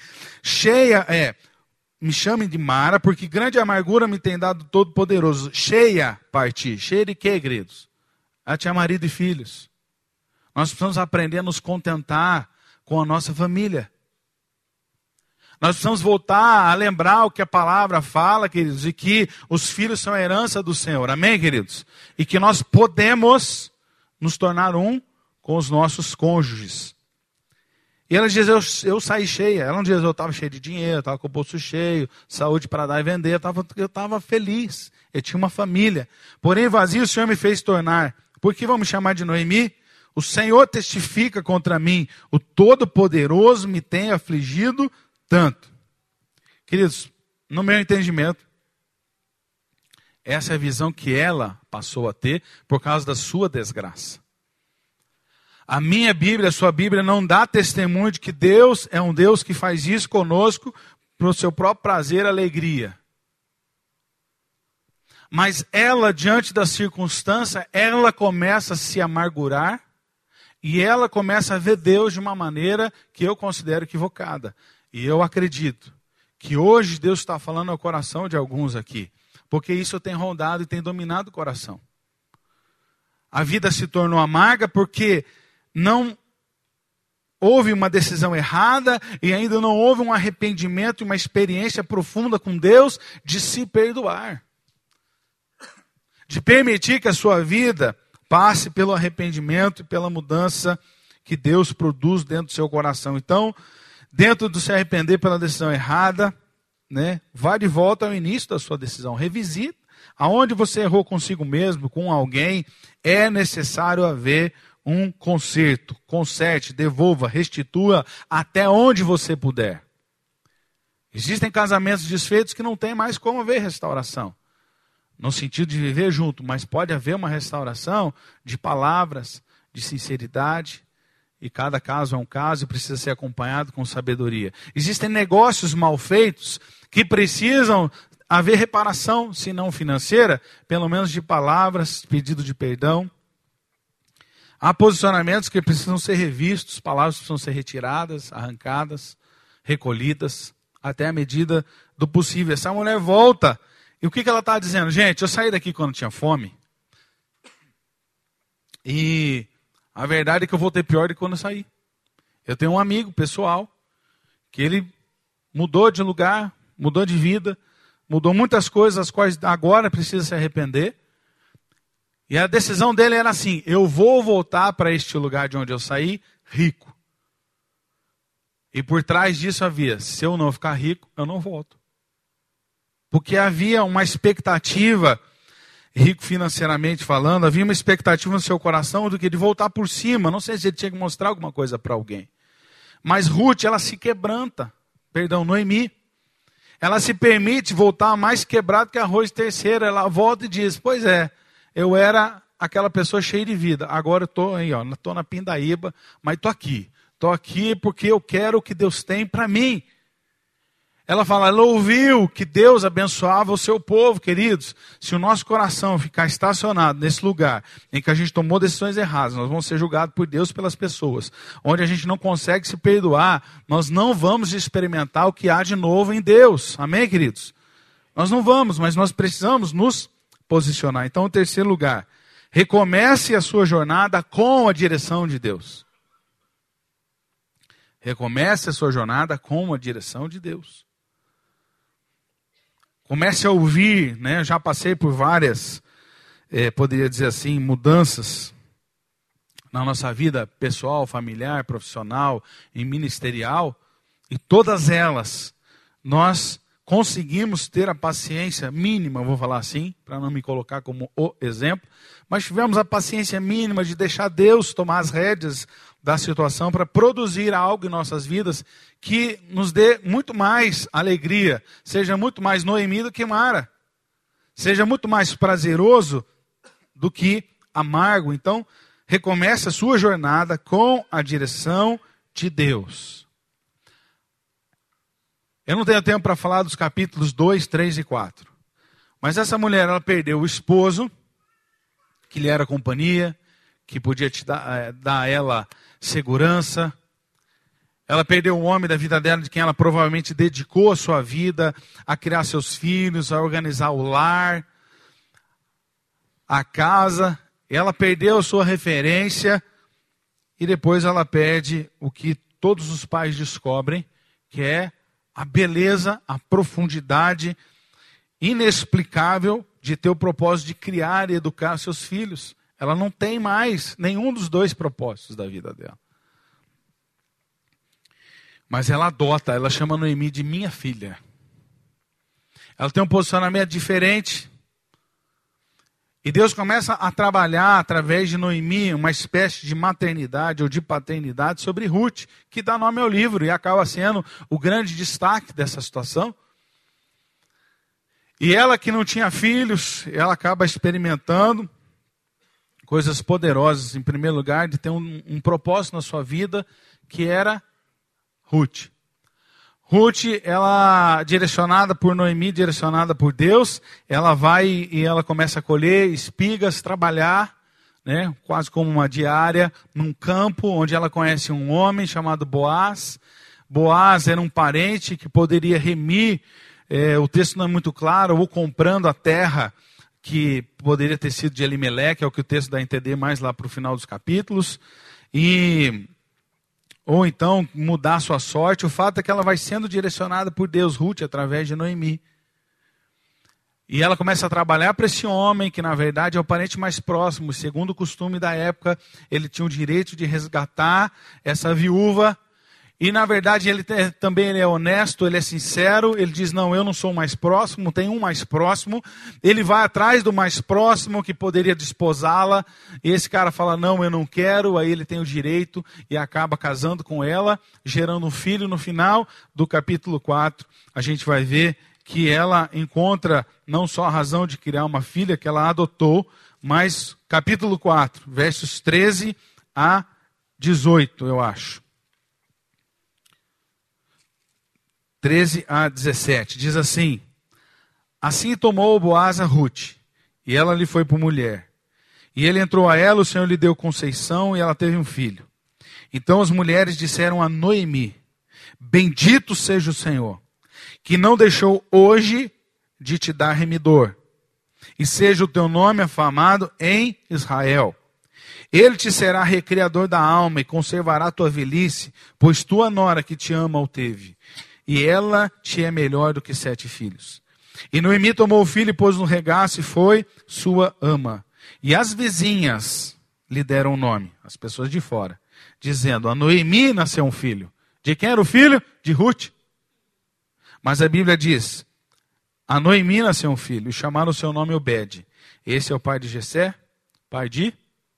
me chamem de Mara, porque grande amargura me tem dado Todo-Poderoso. Cheia de quê, queridos? Ela tinha marido e filhos. Nós precisamos aprender a nos contentar com a nossa família. Nós precisamos voltar a lembrar o que a palavra fala, queridos, e que os filhos são a herança do Senhor. Amém, queridos? E que nós podemos nos tornar um com os nossos cônjuges. E ela diz, eu saí cheia. Ela não diz, eu estava cheio de dinheiro, estava com o bolso cheio, saúde para dar e vender. Eu estava feliz, eu tinha uma família. Porém, vazio o Senhor me fez tornar. Por que vamos chamar de Noemi? O Senhor testifica contra mim, o Todo-Poderoso me tem afligido tanto. Queridos, no meu entendimento, essa é a visão que ela passou a ter por causa da sua desgraça. A minha Bíblia, a sua Bíblia não dá testemunho de que Deus é um Deus que faz isso conosco para o seu próprio prazer e alegria. Mas ela, diante da circunstância, ela começa a se amargurar e ela começa a ver Deus de uma maneira que eu considero equivocada. E eu acredito que hoje Deus está falando ao coração de alguns aqui, porque isso tem rondado e tem dominado o coração. A vida se tornou amarga porque não houve uma decisão errada e ainda não houve um arrependimento e uma experiência profunda com Deus de se perdoar. De permitir que a sua vida passe pelo arrependimento e pela mudança que Deus produz dentro do seu coração. Então, dentro do se arrepender pela decisão errada, né, vá de volta ao início da sua decisão, revisita. Aonde você errou consigo mesmo, com alguém, é necessário haver um conserto. Conserte, devolva, restitua até onde você puder. Existem casamentos desfeitos que não tem mais como haver restauração. No sentido de viver junto, mas pode haver uma restauração de palavras, de sinceridade. E cada caso é um caso e precisa ser acompanhado com sabedoria. Existem negócios mal feitos que precisam haver reparação, se não financeira, pelo menos de palavras, pedido de perdão. Há posicionamentos que precisam ser revistos, palavras precisam ser retiradas, arrancadas, recolhidas, até a medida do possível. Essa mulher volta. E o que ela está dizendo? Gente, eu saí daqui quando tinha fome. E a verdade é que eu voltei pior do que quando eu saí. Eu tenho um amigo pessoal que ele mudou de lugar, mudou de vida, mudou muitas coisas, as quais agora precisa se arrepender. E a decisão dele era assim: eu vou voltar para este lugar de onde eu saí rico. E por trás disso havia: se eu não ficar rico, eu não volto. Porque havia uma expectativa, rico financeiramente falando, havia uma expectativa no seu coração do que de voltar por cima. Não sei se ele tinha que mostrar alguma coisa para alguém. Mas Ruth, ela se quebranta. Noemi. Ela se permite voltar mais quebrado que arroz terceiro. Ela volta e diz: pois é, eu era aquela pessoa cheia de vida. Agora eu estou aí, ó, estou na pindaíba, mas estou aqui. Estou aqui porque eu quero o que Deus tem para mim. Ela fala, ela ouviu que Deus abençoava o seu povo, queridos. Se o nosso coração ficar estacionado nesse lugar em que a gente tomou decisões erradas, nós vamos ser julgados por Deus pelas pessoas. Onde a gente não consegue se perdoar, nós não vamos experimentar o que há de novo em Deus. Amém, queridos? Nós não vamos, mas nós precisamos nos posicionar. Então, o terceiro lugar, recomece a sua jornada com a direção de Deus. Recomece a sua jornada com a direção de Deus. Comece a ouvir, né? Eu já passei por várias, poderia dizer assim, mudanças na nossa vida pessoal, familiar, profissional e ministerial. E todas elas, nós conseguimos ter a paciência mínima, vou falar assim, para não me colocar como o exemplo, mas tivemos a paciência mínima de deixar Deus tomar as rédeas da situação para produzir algo em nossas vidas que nos dê muito mais alegria, seja muito mais Noemi do que Mara, seja muito mais prazeroso do que amargo. Então, recomece a sua jornada com a direção de Deus. Eu não tenho tempo para falar dos capítulos 2, 3 e 4. Mas essa mulher, ela perdeu o esposo, que lhe era companhia, que podia dar a ela segurança. Ela perdeu o homem da vida dela, de quem ela provavelmente dedicou a sua vida a criar seus filhos, a organizar o lar, a casa. Ela perdeu a sua referência e depois ela perde o que todos os pais descobrem, que é a beleza, a profundidade inexplicável de ter o propósito de criar e educar seus filhos. Ela não tem mais nenhum dos dois propósitos da vida dela. Mas ela adota, ela chama Noemi de minha filha. Ela tem um posicionamento diferente. E Deus começa a trabalhar através de Noemi uma espécie de maternidade ou de paternidade sobre Ruth, que dá nome ao livro e acaba sendo o grande destaque dessa situação. E ela que não tinha filhos, ela acaba experimentando coisas poderosas, em primeiro lugar, de ter um propósito na sua vida, que era Ruth. Ruth, ela direcionada por Noemi, direcionada por Deus, ela vai e ela começa a colher espigas, trabalhar, né, quase como uma diária, num campo onde ela conhece um homem chamado Boaz. Boaz era um parente que poderia remir, o texto não é muito claro, ou comprando a terra que poderia ter sido de Elimeleque, é o que o texto dá a entender mais lá para o final dos capítulos, ou então mudar a sua sorte. O fato é que ela vai sendo direcionada por Deus, Ruth, através de Noemi. E ela começa a trabalhar para esse homem, que na verdade é o parente mais próximo. Segundo o costume da época, ele tinha o direito de resgatar essa viúva. E na verdade também ele é honesto, ele é sincero, ele diz, não, eu não sou o mais próximo, tem um mais próximo. Ele vai atrás do mais próximo que poderia desposá-la. E esse cara fala, não, eu não quero. Aí ele tem o direito e acaba casando com ela, gerando um filho. No final do capítulo 4, a gente vai ver que ela encontra não só a razão de criar uma filha que ela adotou, mas capítulo 4, versos 13 a 18, eu acho. 13 a 17, diz assim: assim tomou Boaz a Ruth, e ela lhe foi por mulher. E ele entrou a ela, o Senhor lhe deu conceição, e ela teve um filho. Então as mulheres disseram a Noemi: bendito seja o Senhor, que não deixou hoje de te dar remidor, e seja o teu nome afamado em Israel. Ele te será recriador da alma, e conservará tua velhice, pois tua nora que te ama o teve. E ela te é melhor do que 7 filhos. E Noemi tomou o filho e pôs no regaço e foi sua ama. E as vizinhas lhe deram o nome, as pessoas de fora, dizendo, a Noemi nasceu um filho. De quem era o filho? De Ruth. Mas a Bíblia diz, a Noemi nasceu um filho e chamaram o seu nome Obed. Esse é o pai de Jessé, pai de...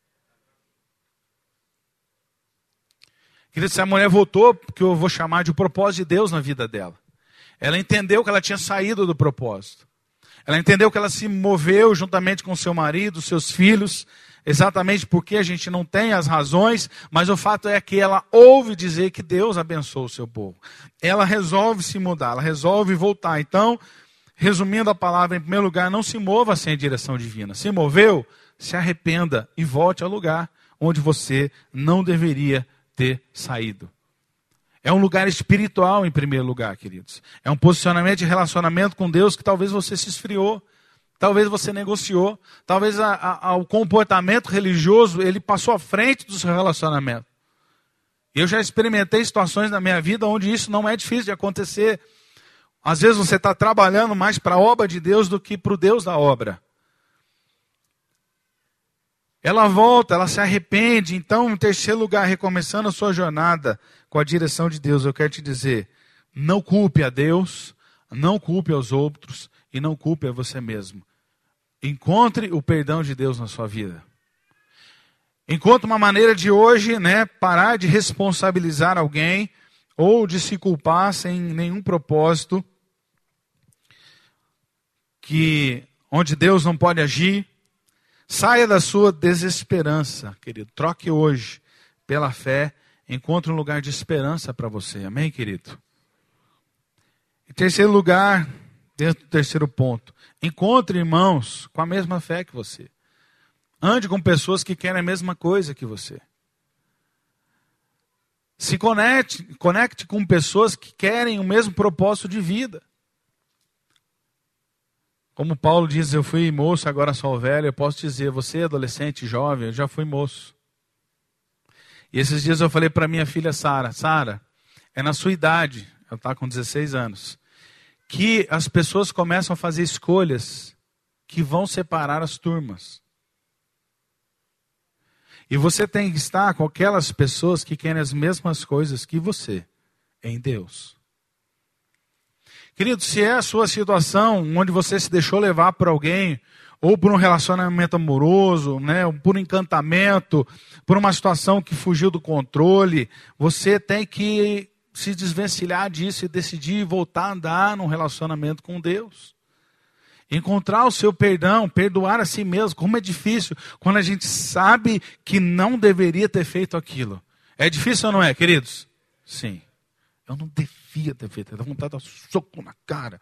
Querido, essa mulher voltou, porque eu vou chamar de o propósito de Deus na vida dela. Ela entendeu que ela tinha saído do propósito. Ela entendeu que ela se moveu juntamente com seu marido, seus filhos, exatamente porque a gente não tem as razões, mas o fato é que ela ouve dizer que Deus abençoa o seu povo. Ela resolve se mudar, ela resolve voltar. Então, resumindo a palavra, em primeiro lugar, não se mova sem a direção divina. Se moveu, se arrependa e volte ao lugar onde você não deveria ter saído. É um lugar espiritual em primeiro lugar, queridos. É um posicionamento de relacionamento com Deus que talvez você se esfriou, talvez você negociou, talvez o comportamento religioso ele passou à frente do seu relacionamento. Eu já experimentei situações na minha vida onde isso não é difícil de acontecer. Às vezes você está trabalhando mais para a obra de Deus do que para o Deus da obra. Ela volta, ela se arrepende. Então, em terceiro lugar, recomeçando a sua jornada com a direção de Deus, eu quero te dizer, não culpe a Deus, não culpe aos outros e não culpe a você mesmo. Encontre o perdão de Deus na sua vida. Encontre uma maneira de hoje, parar de responsabilizar alguém ou de se culpar sem nenhum propósito, onde Deus não pode agir. Saia da sua desesperança, querido. Troque hoje pela fé. Encontre um lugar de esperança para você. Amém, querido? Em terceiro lugar, dentro do terceiro ponto, encontre irmãos com a mesma fé que você. Ande com pessoas que querem a mesma coisa que você. Se conecte com pessoas que querem o mesmo propósito de vida. Como Paulo diz, eu fui moço, agora sou velho, eu posso dizer, você é adolescente, jovem, eu já fui moço. E esses dias eu falei para minha filha Sara, é na sua idade, ela está com 16 anos, que as pessoas começam a fazer escolhas que vão separar as turmas. E você tem que estar com aquelas pessoas que querem as mesmas coisas que você, em Deus. Querido, se é a sua situação onde você se deixou levar por alguém, ou por um relacionamento amoroso, ou por um encantamento, por uma situação que fugiu do controle, você tem que se desvencilhar disso e decidir voltar a andar num relacionamento com Deus. Encontrar o seu perdão, perdoar a si mesmo. Como é difícil quando a gente sabe que não deveria ter feito aquilo. É difícil ou não é, queridos? Sim. Eu não devia ter feito, dá vontade de dar soco na cara.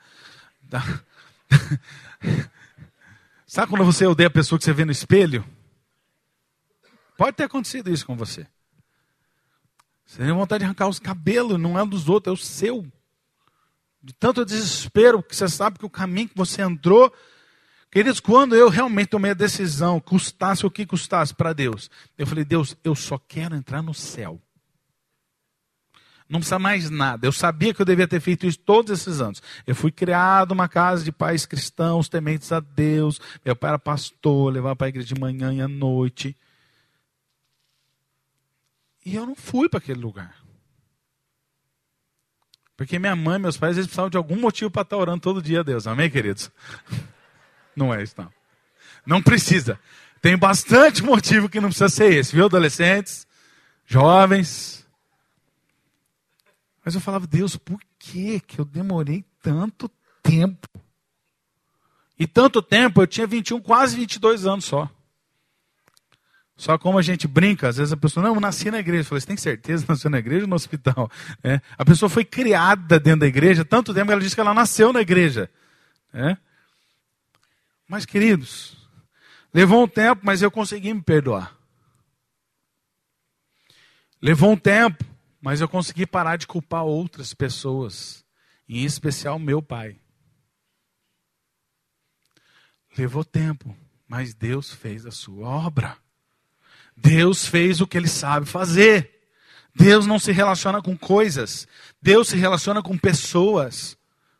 Sabe quando você odeia a pessoa que você vê no espelho? Pode ter acontecido isso com você. Você tem vontade de arrancar os cabelos, não é dos outros, é o seu. De tanto desespero, que você sabe que o caminho que você entrou... Queridos, quando eu realmente tomei a decisão, custasse o que custasse para Deus, eu falei, Deus, eu só quero entrar no céu. Não precisa mais nada. Eu sabia que eu devia ter feito isso todos esses anos. Eu fui criado numa casa de pais cristãos, tementes a Deus. Meu pai era pastor, levava para a igreja de manhã e à noite. E eu não fui para aquele lugar. Porque minha mãe e meus pais, eles precisavam de algum motivo para estar orando todo dia a Deus. Amém, queridos? Não é isso, não. Não precisa. Tem bastante motivo que não precisa ser esse, viu, adolescentes, jovens. Mas eu falava, Deus, por que eu demorei tanto tempo? E tanto tempo, eu tinha 21, quase 22 anos só. Só como a gente brinca, às vezes a pessoa, não, eu nasci na igreja. Eu falei, você tem certeza que nasceu na igreja ou no hospital? A pessoa foi criada dentro da igreja, tanto tempo que ela disse que ela nasceu na igreja. Mas, queridos, levou um tempo, mas eu consegui me perdoar. Levou um tempo, mas eu consegui parar de culpar outras pessoas, em especial meu pai. Levou tempo, mas Deus fez a sua obra. Deus fez o que Ele sabe fazer. Deus não se relaciona com coisas. Deus se relaciona com pessoas.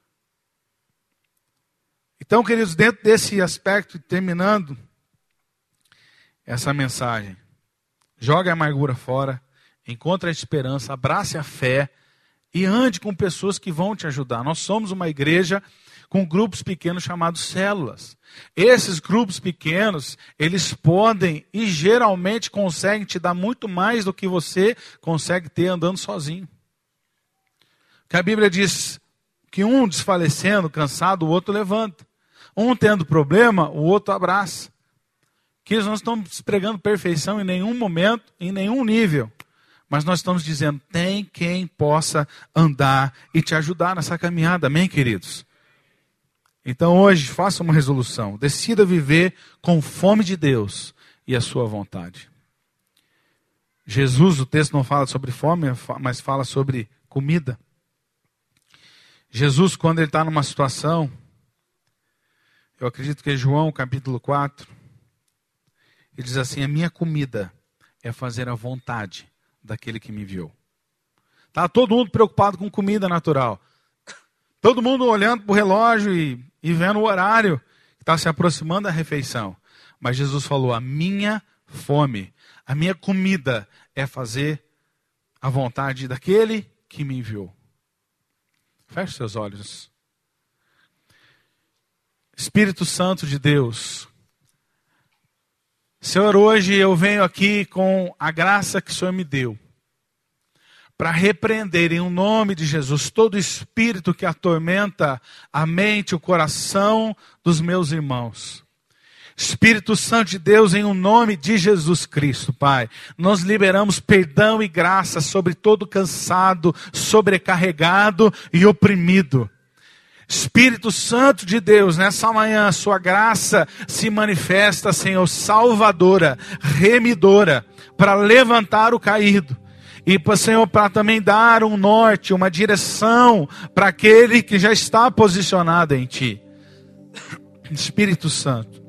Então, queridos, dentro desse aspecto, terminando essa mensagem, jogue a amargura fora, encontre a esperança, abrace a fé e ande com pessoas que vão te ajudar. Nós somos uma igreja com grupos pequenos chamados células. Esses grupos pequenos, eles podem e geralmente conseguem te dar muito mais do que você consegue ter andando sozinho. Que a Bíblia diz que um desfalecendo, cansado, o outro levanta. Um tendo problema, o outro abraça. Que nós não estamos pregando perfeição em nenhum momento, em nenhum nível. Mas nós estamos dizendo, tem quem possa andar e te ajudar nessa caminhada. Amém, queridos? Então hoje, faça uma resolução. Decida viver com fome de Deus e a sua vontade. Jesus, o texto não fala sobre fome, mas fala sobre comida. Jesus, quando ele está numa situação, eu acredito que é João capítulo 4, ele diz assim, a minha comida é fazer a vontade daquele que me enviou. Está todo mundo preocupado com comida natural. Todo mundo olhando para o relógio e vendo o horário que está se aproximando da refeição. Mas Jesus falou, a minha fome, a minha comida é fazer a vontade daquele que me enviou. Feche seus olhos. Espírito Santo de Deus, Senhor, hoje eu venho aqui com a graça que o Senhor me deu, para repreender em nome de Jesus todo espírito que atormenta a mente, o coração dos meus irmãos. Espírito Santo de Deus, em nome de Jesus Cristo, Pai, nós liberamos perdão e graça sobre todo cansado, sobrecarregado e oprimido. Espírito Santo de Deus, nessa manhã, a sua graça se manifesta, Senhor, salvadora, remidora, para levantar o caído. E, Senhor, para também dar um norte, uma direção para aquele que já está posicionado em Ti. Espírito Santo,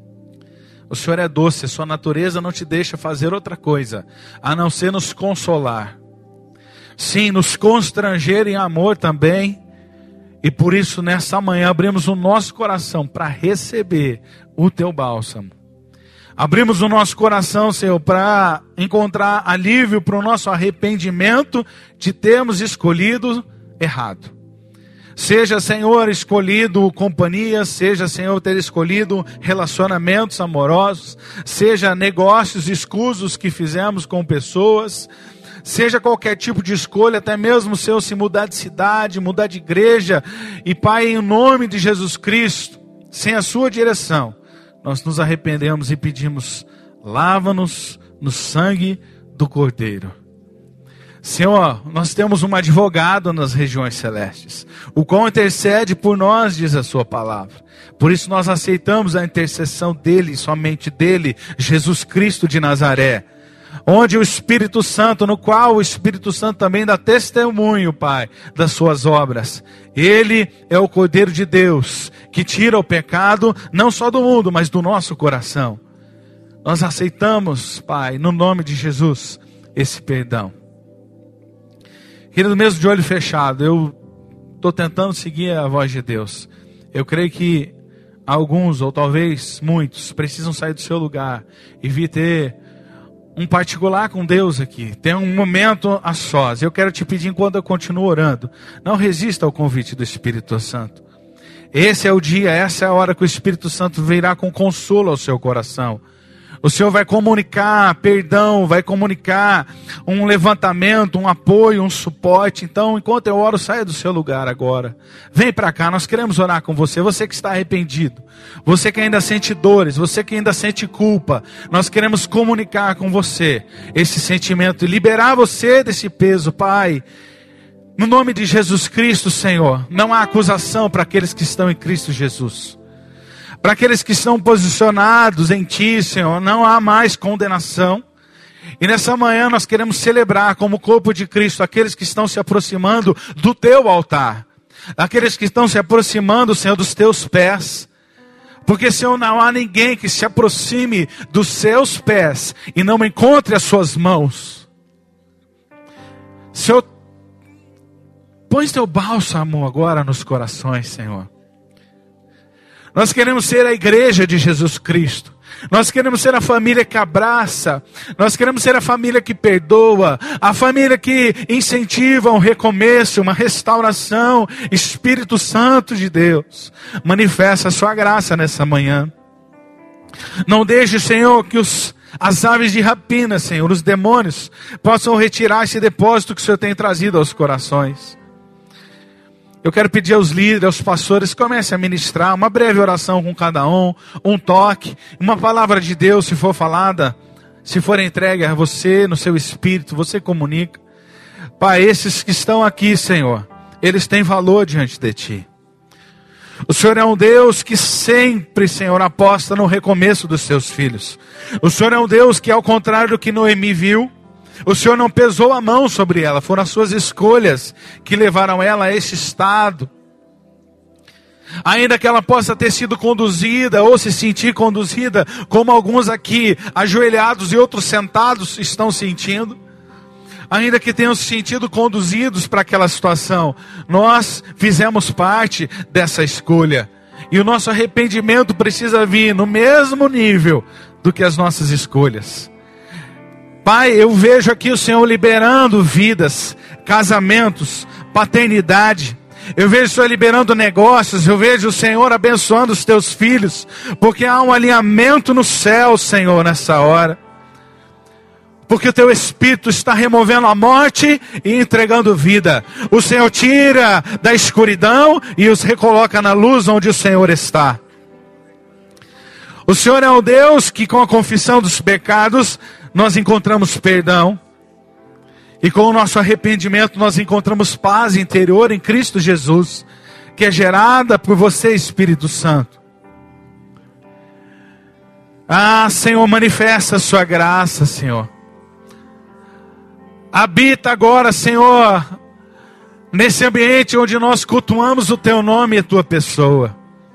o Senhor é doce, a sua natureza não te deixa fazer outra coisa, a não ser nos consolar. Sim, nos constranger em amor também. E por isso, nessa manhã, abrimos o nosso coração para receber o Teu bálsamo. Abrimos o nosso coração, Senhor, para encontrar alívio para o nosso arrependimento de termos escolhido errado. Seja, Senhor, escolhido companhia, seja, Senhor, ter escolhido relacionamentos amorosos, seja negócios escusos que fizemos com pessoas, seja qualquer tipo de escolha, até mesmo, Senhor, se mudar de cidade, mudar de igreja, e Pai, em nome de Jesus Cristo, sem a sua direção, nós nos arrependemos e pedimos, lava-nos no sangue do Cordeiro. Senhor, nós temos um advogado nas regiões celestes, o qual intercede por nós, diz a sua palavra. Por isso nós aceitamos a intercessão dele, somente dele, Jesus Cristo de Nazaré. Onde o Espírito Santo, no qual o Espírito Santo também dá testemunho, Pai, das suas obras. Ele é o Cordeiro de Deus, que tira o pecado, não só do mundo, mas do nosso coração. Nós aceitamos, Pai, no nome de Jesus, esse perdão. Querido, mesmo de olho fechado, eu estou tentando seguir a voz de Deus. Eu creio que alguns, ou talvez muitos, precisam sair do seu lugar e vir ter um particular com Deus aqui. Tem um momento a sós. Eu quero te pedir, enquanto eu continuo orando, não resista ao convite do Espírito Santo. Esse é o dia, essa é a hora que o Espírito Santo virá com consolo ao seu coração. O Senhor vai comunicar perdão, vai comunicar um levantamento, um apoio, um suporte. Então, enquanto eu oro, saia do seu lugar agora. Vem para cá, nós queremos orar com você. Você que está arrependido, você que ainda sente dores, você que ainda sente culpa. Nós queremos comunicar com você esse sentimento e liberar você desse peso, Pai. No nome de Jesus Cristo, Senhor, não há acusação para aqueles que estão em Cristo Jesus. Para aqueles que estão posicionados em Ti, Senhor, não há mais condenação. E nessa manhã nós queremos celebrar como corpo de Cristo aqueles que estão se aproximando do Teu altar. Aqueles que estão se aproximando, Senhor, dos Teus pés. Porque, Senhor, não há ninguém que se aproxime dos Seus pés e não encontre as Suas mãos. Senhor, põe Teu bálsamo agora nos corações, Senhor. Nós queremos ser a igreja de Jesus Cristo. Nós queremos ser a família que abraça. Nós queremos ser a família que perdoa. A família que incentiva um recomeço, uma restauração. Espírito Santo de Deus, manifesta a sua graça nessa manhã. Não deixe, Senhor, que as aves de rapina, Senhor, os demônios, possam retirar esse depósito que o Senhor tem trazido aos corações. Eu quero pedir aos líderes, aos pastores, comecem a ministrar uma breve oração com cada um toque, uma palavra de Deus, se for falada, se for entregue a você, no seu espírito, você comunica. Pai, esses que estão aqui, Senhor, eles têm valor diante de Ti. O Senhor é um Deus que sempre, Senhor, aposta no recomeço dos seus filhos. O Senhor é um Deus que, ao contrário do que Noemi viu, o Senhor não pesou a mão sobre ela, foram as suas escolhas que levaram ela a esse estado. Ainda que ela possa ter sido conduzida ou se sentir conduzida, como alguns aqui ajoelhados e outros sentados estão sentindo, ainda que tenham se sentido conduzidos para aquela situação, nós fizemos parte dessa escolha. E o nosso arrependimento precisa vir no mesmo nível do que as nossas escolhas. Pai, eu vejo aqui o Senhor liberando vidas, casamentos, paternidade. Eu vejo o Senhor liberando negócios. Eu vejo o Senhor abençoando os teus filhos. Porque há um alinhamento no céu, Senhor, nessa hora. Porque o teu Espírito está removendo a morte e entregando vida. O Senhor tira da escuridão e os recoloca na luz onde o Senhor está. O Senhor é um Deus que, com a confissão dos pecados, nós encontramos perdão. E com o nosso arrependimento nós encontramos paz interior em Cristo Jesus, que é gerada por você, Espírito Santo. Ah, Senhor, manifesta a sua graça, Senhor. Habita agora, Senhor, nesse ambiente onde nós cultuamos o teu nome e a tua pessoa.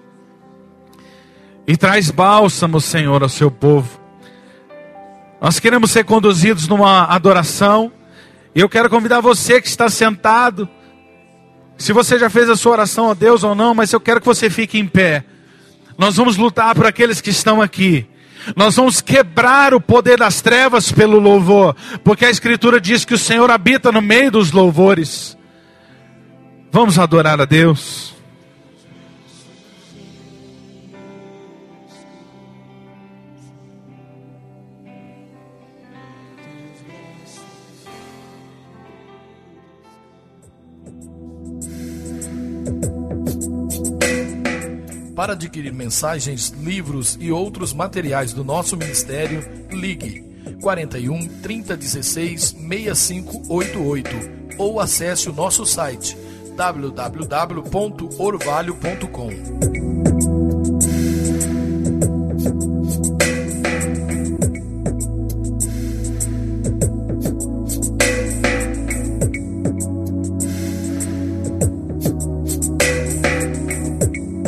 E traz bálsamo, Senhor, ao seu povo. Nós queremos ser conduzidos numa adoração. E eu quero convidar você que está sentado. Se você já fez a sua oração a Deus ou não, mas eu quero que você fique em pé. Nós vamos lutar por aqueles que estão aqui. Nós vamos quebrar o poder das trevas pelo louvor. Porque a Escritura diz que o Senhor habita no meio dos louvores. Vamos adorar a Deus. Para adquirir mensagens, livros e outros materiais do nosso ministério, ligue 41 3016 6588 ou acesse o nosso site www.orvalho.com.